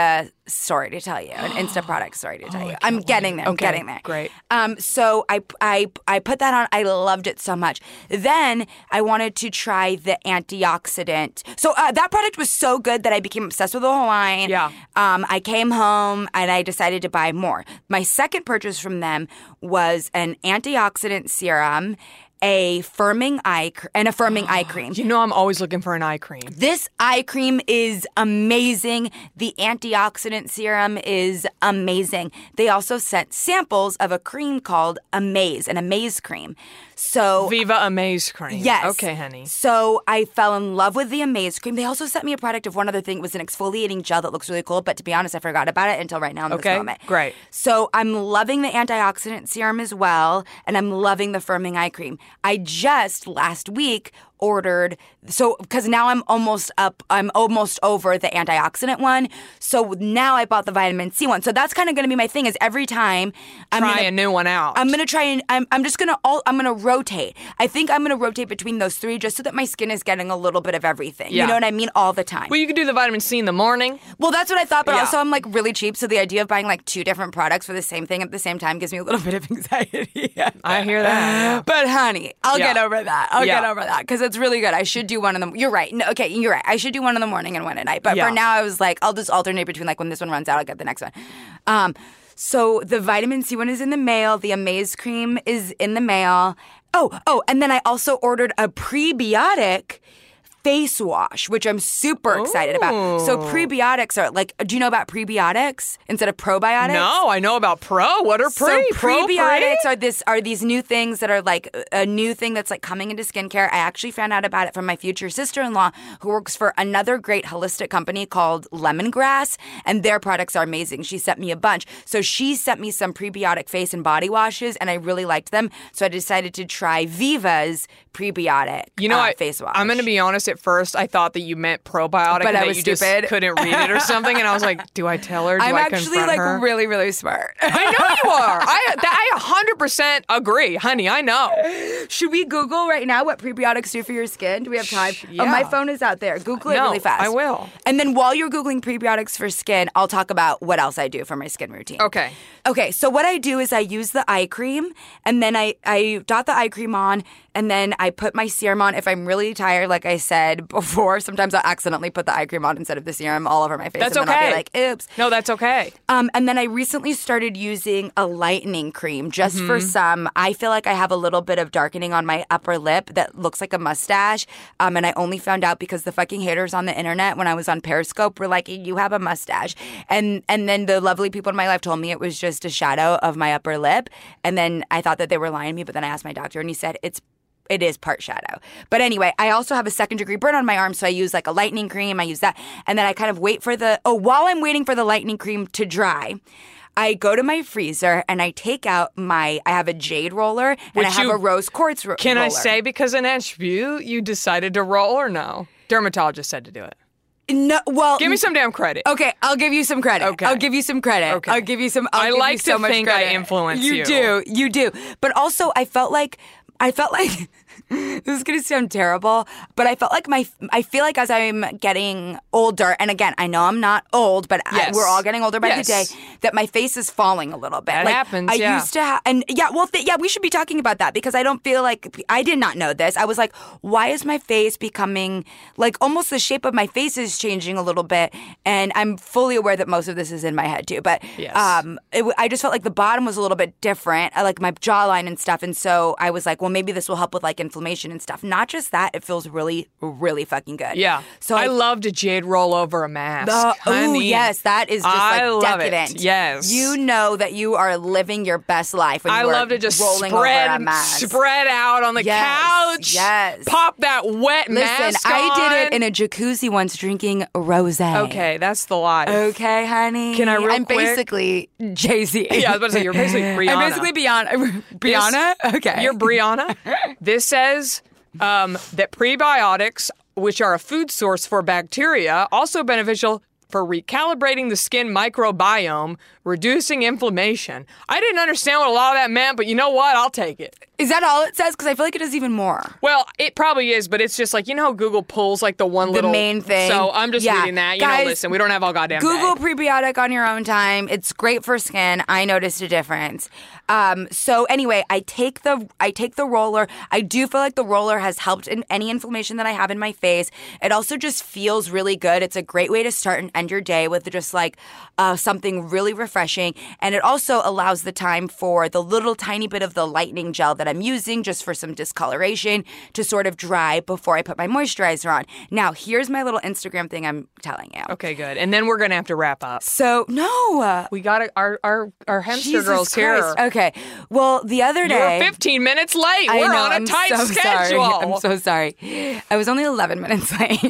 story to tell you, an Insta product story to tell you. I'm getting there. I'm getting there. Great. So I put that on. I loved it so much. Then I wanted to try the antioxidant. So that product was so good that I became obsessed with the whole line. Yeah. I came home and I decided to buy more. My second purchase from them was an antioxidant serum, a firming eye cream. You know I'm always looking for an eye cream. This eye cream is amazing. The antioxidant serum is amazing. They also sent samples of a cream called Amaze, an Amaze cream. So Viva Amaze cream. Yes. Okay, honey. So I fell in love with the Amaze cream. They also sent me a product of one other thing. It was an exfoliating gel that looks really cool, but to be honest, I forgot about it until right now in this moment. Great. So I'm loving the antioxidant serum as well, and I'm loving the firming eye cream. I just last week ordered, so because now I'm almost over the antioxidant one, so now I bought the vitamin C one. So that's kind of going to be my thing, is every time try a new one out. I'm going to try and I'm just going to rotate. I think I'm going to rotate between those three just so that my skin is getting a little bit of everything. Yeah. You know what I mean? All the time. Well, you could do the vitamin C in the morning. Well, that's what I thought, but Yeah. also I'm like really cheap, so the idea of buying like two different products for the same thing at the same time gives me a little bit of anxiety. I hear that. Yeah. But honey, I'll Yeah. get over that. I'll Yeah. get over that because it's really good. I should do one in the. You're right. No, okay, you're right. I should do one in the morning and one at night. But Yeah. for now, I was like, I'll just alternate between like when this one runs out, I'll get the next one. So the vitamin C one is in the mail. The Amaze cream is in the mail. Oh, and then I also ordered a prebiotic face wash, which I'm super excited about. So prebiotics are like, do you know about prebiotics instead of probiotics? No, I know about pro. What are So Pro prebiotics are these new things that are like a new thing that's like coming into skincare. I actually found out about it from my future sister-in-law who works for another great holistic company called Lemongrass, and their products are amazing. She sent me a bunch. So she sent me some prebiotic face and body washes, and I really liked them. So I decided to try Viva's prebiotic face wash. I'm going to be honest. At first, I thought that you meant probiotic, But and I that was you stupid. just couldn't read it or something. And I was like, do I tell her? Do I'm I actually confront like her? really, really smart. I know you are. I 100% agree, honey. I know. Should we Google right now what prebiotics do for your skin? Do we have time? Yeah. Oh, my phone is out there. Google it No, really fast. I will. And then while you're Googling prebiotics for skin, I'll talk about what else I do for my skin routine. Okay. Okay, so what I do is I use the eye cream, and then I dot the eye cream on, and then I put my serum on. If I'm really tired, like I said before, sometimes I'll accidentally put the eye cream on instead of the serum all over my face. That's and then okay. I'll be like, oops. No, that's okay. And then I recently started using a lightening cream just for some. I feel like I have a little bit of darkening on my upper lip that looks like a mustache. And I only found out because the fucking haters on the internet when I was on Periscope were like, you have a mustache. And then the lovely people in my life told me it was just a shadow of my upper lip. And then I thought that they were lying to me, but then I asked my doctor and he said it is part shadow. But anyway, I also have a second-degree burn on my arm, so I use like a lightening cream. I use that. And then I kind of wait for while I'm waiting for the lightening cream to dry, I go to my freezer and I take out I have a jade roller and I have a rose quartz roller. Can I say, because in Asheville, you decided to roll or no? Dermatologist said to do it. No, well, Give me some damn credit. Okay, I'll give you some credit. Okay. I'll give you some credit. Okay. I'll give you some. I I'll give like you so to much think I credit. influence you. You do. But also, I felt like this is gonna sound terrible, but I felt like I feel like as I'm getting older, and again, I know I'm not old, but Yes. we're all getting older by the day, Yes. that my face is falling a little bit. That like, happens, I yeah. used to have, and yeah, well, we should be talking about that because I don't feel like I did not know this. I was like, why is my face becoming like almost the shape of my face is changing a little bit, and I'm fully aware that most of this is in my head too. But Yes. I just felt like the bottom was a little bit different, like my jawline and stuff, and so I was like, well, maybe this will help with like inflammation and stuff. Not just that, it feels really, really fucking good. Yeah. So I love to jade roll over a mask. Oh, honey. yes, that is just I like love decadent. it. Yes. You know that you are living your best life when I you are love to just rolling over a mask. spread out on the Yes, couch. yes. Pop that wet Listen, mask I did it on. in a jacuzzi once drinking rosé. Okay, that's the life. Okay, honey. Can I real I'm quick? basically Jay-Z. Yeah, I was about to say, you're basically Brianna. I'm basically Brianna. Okay. You're Brianna. This says that prebiotics, which are a food source for bacteria, also beneficial for recalibrating the skin microbiome, reducing inflammation. I didn't understand what a lot of that meant, but you know what? I'll take it. Is that all it says? Because I feel like it is even more. Well, it probably is, but it's just like, you know how Google pulls like the little main thing. So I'm just reading that. Guys, Listen, we don't have all goddamn Google day. prebiotic on your own time. It's great for skin. I noticed a difference. So anyway, I take the roller. I do feel like the roller has helped in any inflammation that I have in my face. It also just feels really good. It's a great way to start and end your day with just like something really refreshing. And it also allows the time for the little tiny bit of the lightening gel that I'm using just for some discoloration to sort of dry before I put my moisturizer on. Now, here's my little Instagram thing I'm telling you. Okay, good. And then we're going to have to wrap up. So, no. We got our hamster Jesus girls Christ. here. Okay. Well, the other day... You're 15 minutes late. We're on a tight schedule. I'm so sorry. I was only 11 minutes late.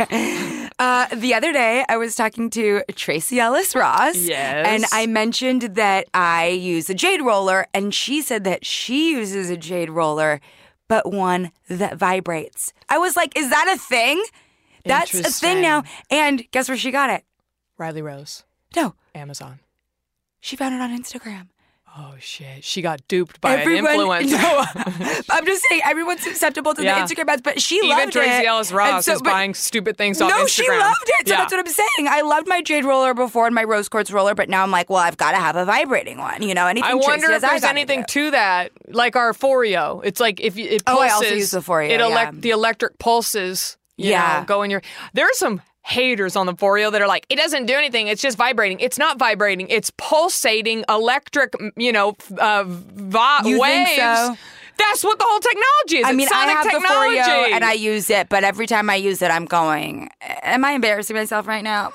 The other day, I was talking to Tracy Ellis Ross. Yes. And I mentioned that I use a jade roller, and she said that she uses a jade roller, but one that vibrates. I was like, is that a thing? That's a thing now. And guess where she got it? Riley Rose. No. Amazon. She found it on Instagram. Oh, shit. She got duped by an influencer. No, I'm just saying, everyone's susceptible to the Instagram ads, but she loved it. Even Tracy Ellis Ross is buying stupid things off Instagram. No, she loved it. So that's what I'm saying. I loved my jade roller before and my rose quartz roller, but now I'm like, well, I've got to have a vibrating one. You know, anything I wonder if there's anything to that, like our Foreo. It's like if it pulses. Oh, I also use the Foreo, the electric pulses, you know, go in your... There are some haters on the Foreo that are like, it doesn't do anything. It's just vibrating. It's not vibrating. It's pulsating electric, waves. Think so? That's what the whole technology is. I mean, it's sonic I have technology. the Foreo and I use it, but every time I use it, I'm going, am I embarrassing myself right now?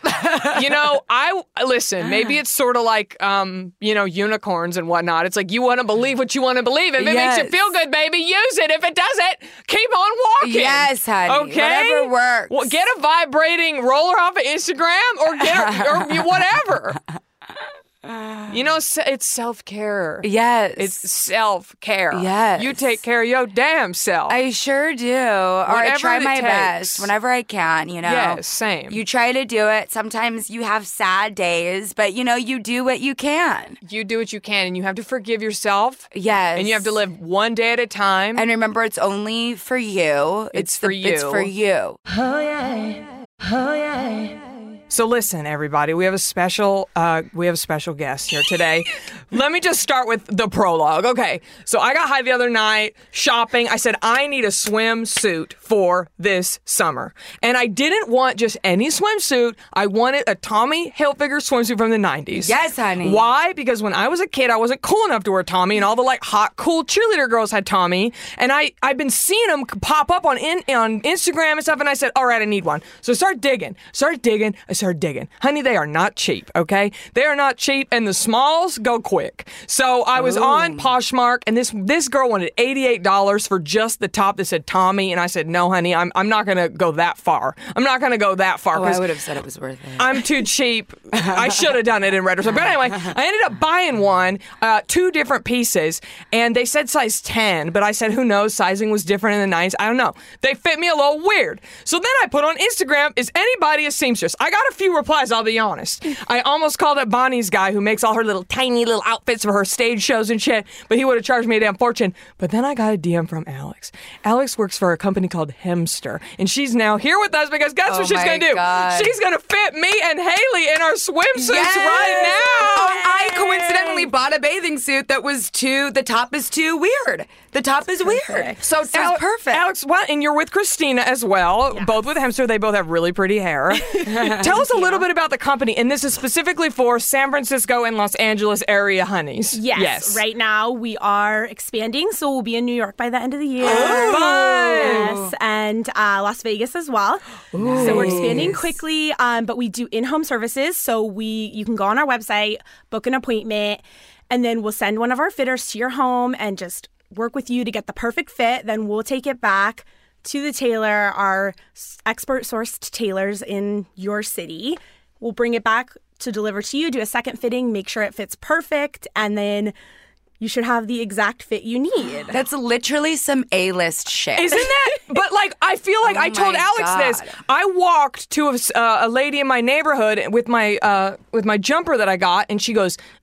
Listen, maybe it's sort of like, unicorns and whatnot. It's like you want to believe what you want to believe. If it makes you feel good, baby, use it. If it doesn't, keep on walking. Yes, honey. Okay? Whatever works. Well, get a vibrating roller off of Instagram or whatever. It's self-care. Yes. It's self-care. Yes. You take care of your damn self. I sure do. Or I try my best whenever I can, Yes, same. You try to do it. Sometimes you have sad days, but, you do what you can. You do what you can, and you have to forgive yourself. Yes. And you have to live one day at a time. And remember, it's only for you. It's for you. It's for you. Oh, yeah. Oh, yeah. So listen, everybody, we have a special guest here today. Let me just start with the prologue. Okay, so I got high the other night shopping. I said, I need a swimsuit for this summer. And I didn't want just any swimsuit. I wanted a Tommy Hilfiger swimsuit from the 90s. Yes, honey. Why? Because when I was a kid, I wasn't cool enough to wear Tommy, and all the hot, cool cheerleader girls had Tommy. And I've been seeing them pop up on Instagram and stuff, and I said, all right, I need one. So I started digging. I started digging. Honey, they are not cheap, okay? They are not cheap, and the smalls go quick. So I was on Poshmark, and this girl wanted $88 for just the top that said Tommy, and I said, no, honey, I'm not going to go that far. I'm not going to go that far. Oh, I would have said it was worth it. I'm too cheap. I should have done it in retrospect. But anyway, I ended up buying one, 2 different pieces, and they said size 10, but I said, who knows? Sizing was different in the 90s. I don't know. They fit me a little weird. So then I put on Instagram, is anybody a seamstress? I got a few replies, I'll be honest. I almost called up Bonnie's guy who makes all her tiny little outfits for her stage shows and shit, but he would have charged me a damn fortune. But then I got a DM from Alex. Alex works for a company called Hemster, and she's now here with us because guess what she's going to do? God. She's going to fit me and Haley in our swimsuits right now. Oh, I coincidentally bought a bathing suit that was the top is too weird. The top is weird. So it's perfect. Alex, and you're with Christina as well, both with Hemster. They both have really pretty hair. Tell us a little bit about the company, and this is specifically for San Francisco and Los Angeles area honeys. Yes. Right now we are expanding, so we'll be in New York by the end of the year. Oh, fun! Yes, and Las Vegas as well. Nice. So we're expanding quickly, but we do in-home services. So you can go on our website, book an appointment, and then we'll send one of our fitters to your home and just work with you to get the perfect fit. Then we'll take it back to the tailor, our expert sourced tailors in your city. We'll bring it back to deliver to you, do a second fitting, make sure it fits perfect, and then you should have the exact fit you need. That's literally some A-list shit. Isn't that? But I feel like I told Alex this. I walked to a lady in my neighborhood with my jumper that I got, and she goes,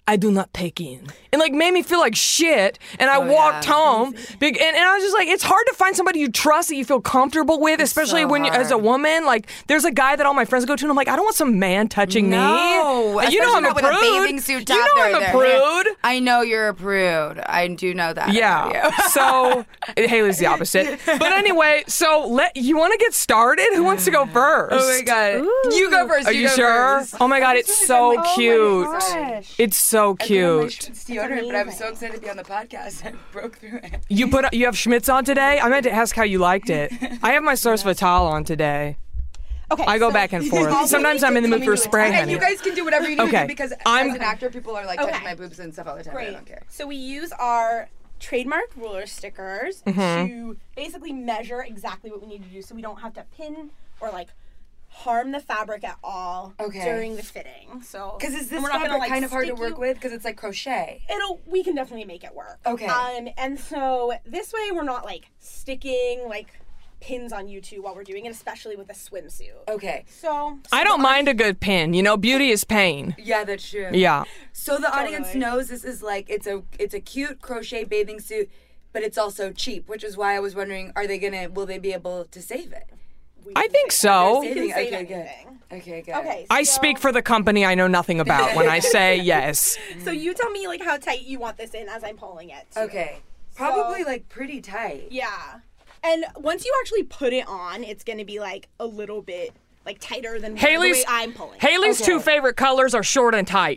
I do not take in. And like made me feel like shit. And I walked home. And I was just like, it's hard to find somebody you trust that you feel comfortable with, especially when you as a woman. Like there's a guy that all my friends go to and I'm like, I don't want some man touching me. And you know I'm a with prude. a bathing suit top. You know I'm a prude. I know you're a prude. I do know that. Yeah. So Haley's the opposite. But anyway, so you want to get started? Who wants to go first? Oh my God. Ooh. You go first. Are you sure? First. Oh my God, it's so cute. Gosh. It's so cute. Deodorant, but I was so excited to be on the podcast. I broke through it. You have Schmitz on today? I meant to ask how you liked it. I have my Source Vital on today. Okay, I go back and forth. Sometimes I'm in the mood for a spray And honey. you guys can do whatever you need to Okay. do because as I'm- an actor, people are like touching my boobs and stuff all the time. Great. I don't care. So we use our trademark ruler stickers to basically measure exactly what we need to do so we don't have to pin or like harm the fabric at all during the fitting. So Because is this we're not fabric gonna, like, kind of hard to stick work you- with? Because it's like crochet. we can definitely make it work. Okay. And so this way we're not like sticking like pins on you two while we're doing it, especially with a swimsuit. Okay. So I don't mind a good pin. You know, beauty is pain. Yeah, that's true. Yeah. So the audience Totally. knows this is like it's a cute crochet bathing suit, but it's also cheap, which is why I was wondering, will they be able to save it? I think so. we can Saving- save okay, good. anything. Okay, good. Okay. I so- speak for the company I know nothing about when I say yes. So you tell me like how tight you want this in as I'm pulling it. too. Okay. Probably like pretty tight. Yeah. And once you actually put it on, it's going to be like a little bit like tighter than the Haley's way I'm pulling. Haley's two favorite colors are short and tight.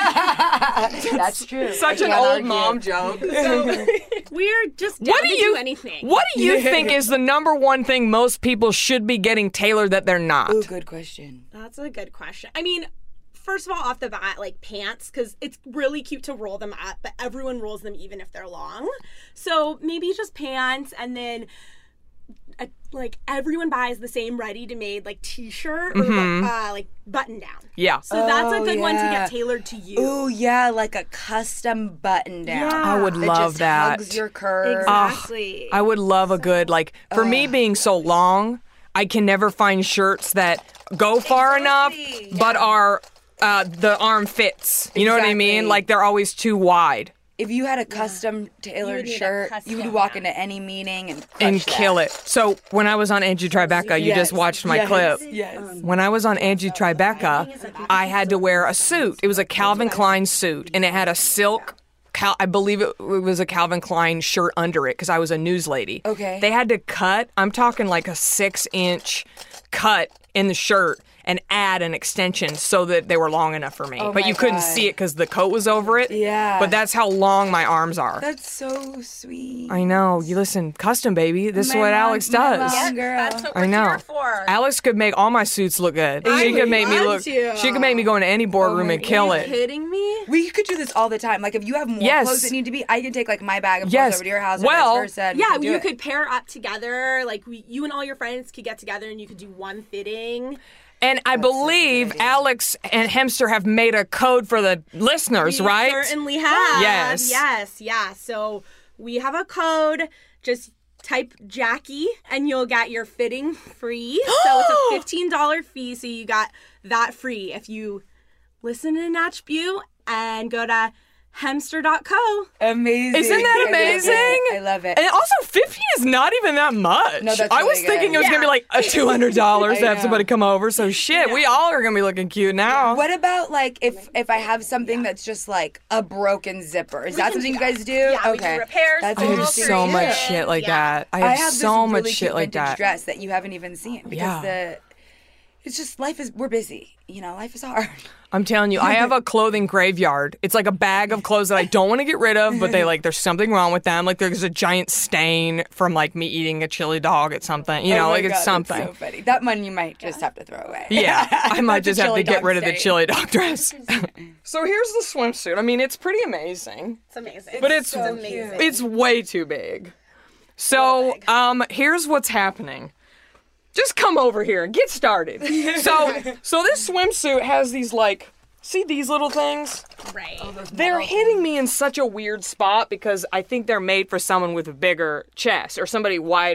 That's true. Such I an can't old argue. mom joke. We're just down What do to you do anything. What do you think is the number one thing most people should be getting tailored that they're not? Ooh, good question. That's a good question. I mean, first of all, off the bat, like pants, because it's really cute to roll them up, but everyone rolls them even if they're long. So maybe just pants, and then like everyone buys the same ready-to-made like t-shirt or like button down. Yeah. So that's a good one to yeah. get tailored to you. Ooh, yeah, like a custom button down. Yeah. I would That love just that. hugs your curve. Exactly. I would love a good, like, for me being so long, I can never find shirts that go far enough, but are, the arm fits. You know what I mean? Exactly. Like, they're always too wide. If you had a custom tailored need a shirt, custom, you would walk into any meeting and And crush kill that. it. So, when I was on Angie Tribeca, you just watched my clip. Yes. When I was on Angie Tribeca, I had to wear a suit. It was a Calvin Klein suit, and it had a silk, I believe it was a Calvin Klein shirt under it because I was a news lady. Okay. They had to cut, I'm talking like a 6-inch cut in the shirt and add an extension so that they were long enough for me. But my you couldn't God. see it because the coat was over it. Yeah. But that's how long my arms are. That's so sweet. I know. You listen, custom, baby. This is My what mom- Alex my does. mom girl. That's what we're I know. here for. Alex could make all my suits look good. She would could make me love look. to. She could make me go into any boardroom and kill Are you it. kidding me? We could do this all the time. Like if you have more Yes. clothes that need to be, I can take like my bag of Yes. clothes over to your house Well, or vice versa. and we Yeah, can do you it. could pair up together. Like you and all your friends could get together and you could do one fitting. And I believe Alex and Hemster have made a code for the listeners, We certainly certainly have. Yes. Yes, yeah. So we have a code. Just type Jackie and you'll get your fitting free. So it's a $15 fee. So you got that free if you listen to Natch Bew and go to hemster.co. Amazing. Isn't that amazing? I love it. And also, 50 is not even that much. No, that's I was really thinking good. it was gonna be like a $200 to have know. somebody come over. So shit, we all are gonna be looking cute now. What about like if I have something that's just like a broken zipper? Is that something you guys do? Yeah, we okay. do repairs, That's I have interesting. so much Yeah. shit like Yeah. that. I I have have so this much really shit cute like vintage that. dress that you haven't even seen because it's just we're busy. You know, life is hard. I'm telling you, I have a clothing graveyard. It's like a bag of clothes that I don't want to get rid of, but there's something wrong with them. Like there's a giant stain from like me eating a chili dog at something. You know, Oh my like God, it's something. That's so funny. That one you might just have to throw away. Yeah, I might That's a just have to chili get dog rid of the stain. chili dog dress. So here's the swimsuit. I mean, it's pretty amazing, It's amazing. but it's amazing. it's way too big. So here's what's happening. Just come over here and get started. So this swimsuit has these like, see these little things? Right. They're hitting me in such a weird spot because I think they're made for someone with a bigger chest or somebody wider.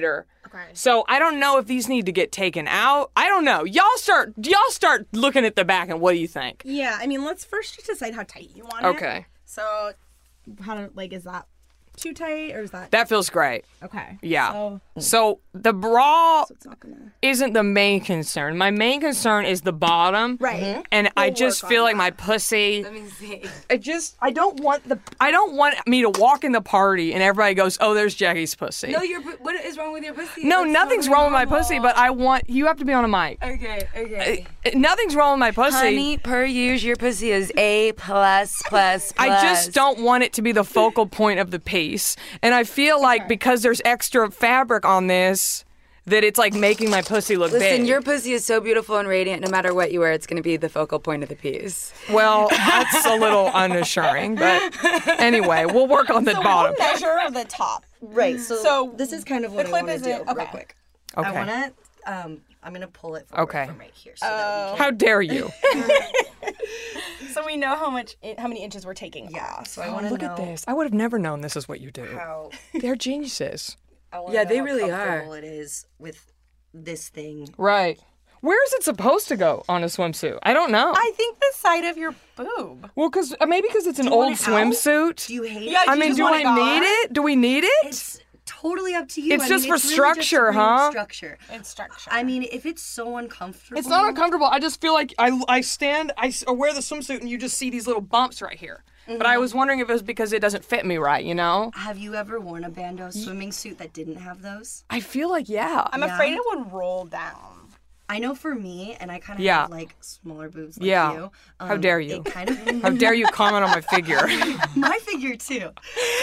Okay. So I don't know if these need to get taken out. I don't know. Y'all start looking at the back, and what do you think? Yeah, I mean, let's first just decide how tight you want it. Okay. So, is that too tight or is that? That feels great. Okay. Yeah. So the bra It's not gonna. isn't the main concern. My main concern is the bottom. Right. And I just feel like my pussy. Let me see. I don't want me to walk in the party and everybody goes, "Oh, there's Jackie's pussy." No, what is wrong with your pussy? No, That's nothing's totally wrong with my normal. pussy, but you have to be on a mic. Okay. Nothing's wrong with my pussy. Honey, per use, your pussy is A++++. I just don't want it to be the focal point of the piece. And I feel like because there's extra fabric on this, that it's like making my pussy look big. Listen, your pussy is so beautiful and radiant. No matter what you wear, it's going to be the focal point of the piece. Well, that's a little unassuring, but anyway, we'll work on the bottom. Measure the top. Right. So this is kind of what I clip want to do isn't- real okay. quick. Okay. I want to. I'm gonna pull it forward Okay. from right here. So that How dare you? So we know how many inches we're taking off. so I want to Look know at this. I would have never known this is what you do. how. They're geniuses. I wanna Yeah, know they how really are. comfortable it is with this thing. Right. Where is it supposed to go on a swimsuit? I don't know. I think the side of your boob. Well, maybe because it's an you want old it out? swimsuit. Do you hate Yeah, it? I mean, just do want I it gone? need it? Do we need it? It's totally up to you. It's I just mean, for it's really structure, just to bring huh? Structure. It's structure. I mean, if it's so uncomfortable. It's not uncomfortable. I just feel like I wear the swimsuit and you just see these little bumps right here. But I was wondering if it was because it doesn't fit me right, you know? Have you ever worn a bandeau swimming suit that didn't have those? I feel like, yeah. I'm afraid it would roll down. I know for me, and I kind of Yeah. have like smaller boobs like Yeah. you. How dare you. It kind of How dare you comment on my figure? my figure too.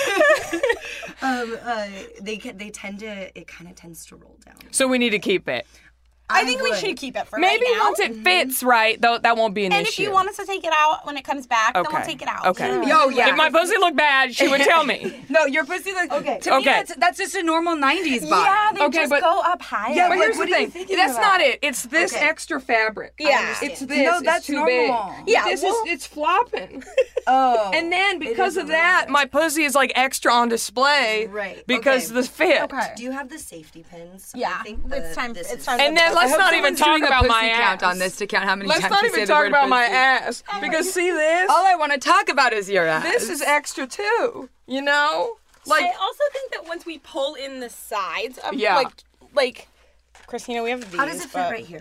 They tend to. It kind of tends to roll down. So we need to keep it. I think we would. should keep it for Maybe right now. once it fits right, though, that won't be an And issue. if you want us to take it out when it comes back, then we'll take it out. Okay. Yo, yeah. If my pussy looked bad, she would tell me. No, your pussy looks. Okay. To me, Okay. that's just a normal 90s body. Yeah, they Okay, just but- go up higher. Yeah, But Like, here's what the are you thing. thinking That's about? not it. It's this Okay. extra fabric. Yeah. It's this. No, it's that's too normal. Big. Yeah, This well- it's flopping. Oh. And then because of that, my pussy is like extra on display. Right, Because okay. the fit. Okay. Do you have the safety pins? Yeah, I think it's time. this It's is- time. And then let's not even talk about my count ass. on this to count how many Let's times not you say even the talk word about my pussy. ass. Because see this? All I want to talk about is your ass. This is extra too. You know? I Like, also think that once we pull in the sides of Yeah. like Christina, we have these. How does it fit but- right here?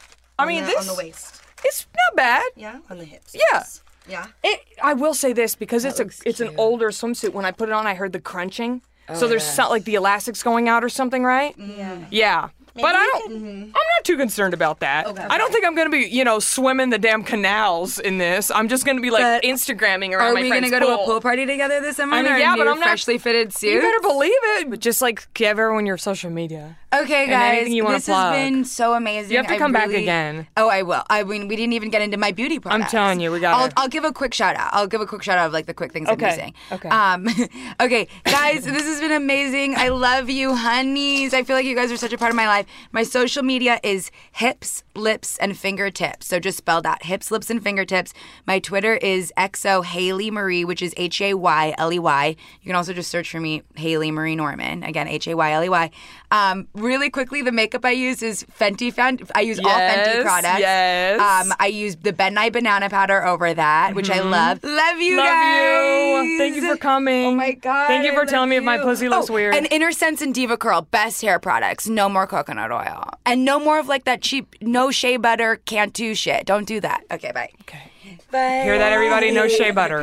I mean, on the waist. it's not bad. Yeah, on the hips. Yeah. Yes. Yeah. I will say this because it's looks an cute. older swimsuit. When I put it on, I heard the crunching. So there's some, like the elastic's going out or something, right? Yeah. Yeah. But I'm not too concerned about that. Okay. I don't think I'm gonna be, swimming the damn canals in this. I'm just gonna be like But Instagramming around Are my we friend's gonna go to a pool party together this summer? I mean, in our yeah, but new I'm not- freshly fitted suit. You better believe it. But just like give everyone your social media. Okay, And guys, anything you wanna this plug. has been so amazing. You have to I come back really- again. Oh, I will. I mean, we didn't even get into my beauty products. telling you, we gotta- I'll give a quick shout out. I'll give a quick shout out of like the quick things Okay, I'm using. okay. Okay, guys, this has been amazing. I love you, honeys. I feel like you guys are such a part of my life. My social media is hips, lips, and fingertips. So just spelled out hips, lips, and fingertips. My Twitter is XO Haley Marie, which is HAYLEY. You can also just search for me, Haley Marie Norman. Again, HAYLEY. Really quickly, the makeup I use is Fenty. I use all Fenty Yes, products. yes. I use the Ben Nye banana powder over that, which I love. Love you Love guys. you. Thank you for coming. Oh my God. Thank you I for love telling me if my you. pussy looks weird. And Inner Sense and Diva Curl, best hair products. No more coconut oil. And no more of like that cheap, no shea butter, can't do shit. Don't do that. Okay, bye. Okay. Bye. Hear that, everybody? No shea butter.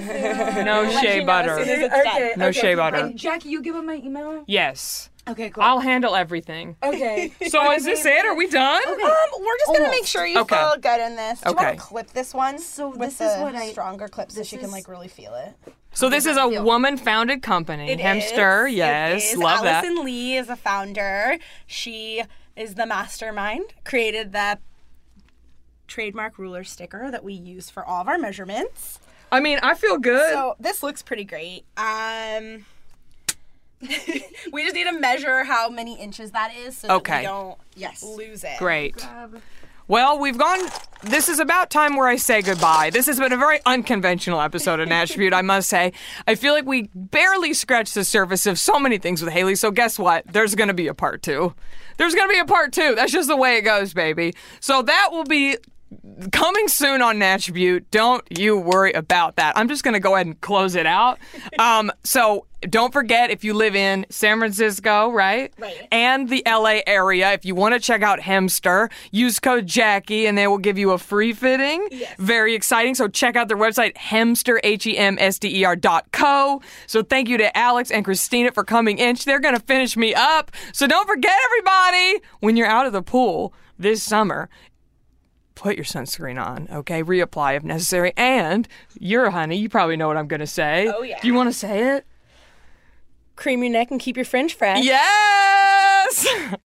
No shea butter. No shea butter. And Jackie, you give him my email? Yes. Okay, cool. I'll handle everything. Okay. So is this it? Are we done? We're just gonna make sure you Okay. feel good in this. Do you Okay. want to clip this one? So with this is the what I- stronger clip so this she can is- like really feel it. So this is a woman-founded company. Hemster, yes, It is. love that. Allison Lee is a founder. She is the mastermind. Created the trademark ruler sticker that we use for all of our measurements. I mean, I feel good. So this looks pretty great. We just need to measure how many inches that is so that Okay. we don't lose it. Great. Well, we've gone this is about time where I say goodbye. This has been a very unconventional episode of Natch Beaut, I must say. I feel like we barely scratched the surface of so many things with Haley, so guess what? There's going to be a part 2. There's going to be a part 2. That's just the way it goes, baby. So that will be coming soon on Natch Beaut. Don't you worry about that. I'm just going to go ahead and close it out. So don't forget, if you live in San Francisco, right? Right. And the LA area, if you want to check out Hemster, use code Jackie and they will give you a free fitting. Yes. Very exciting. So check out their website, Hemster, HEMSTER.co. So thank you to Alex and Christina for coming in. They're going to finish me up. So don't forget, everybody, when you're out of the pool this summer, put your sunscreen on, okay? Reapply if necessary. And you're a honey. You probably know what I'm going to say. Oh, yeah. Do you want to say it? Cream your neck and keep your fringe fresh. Yes!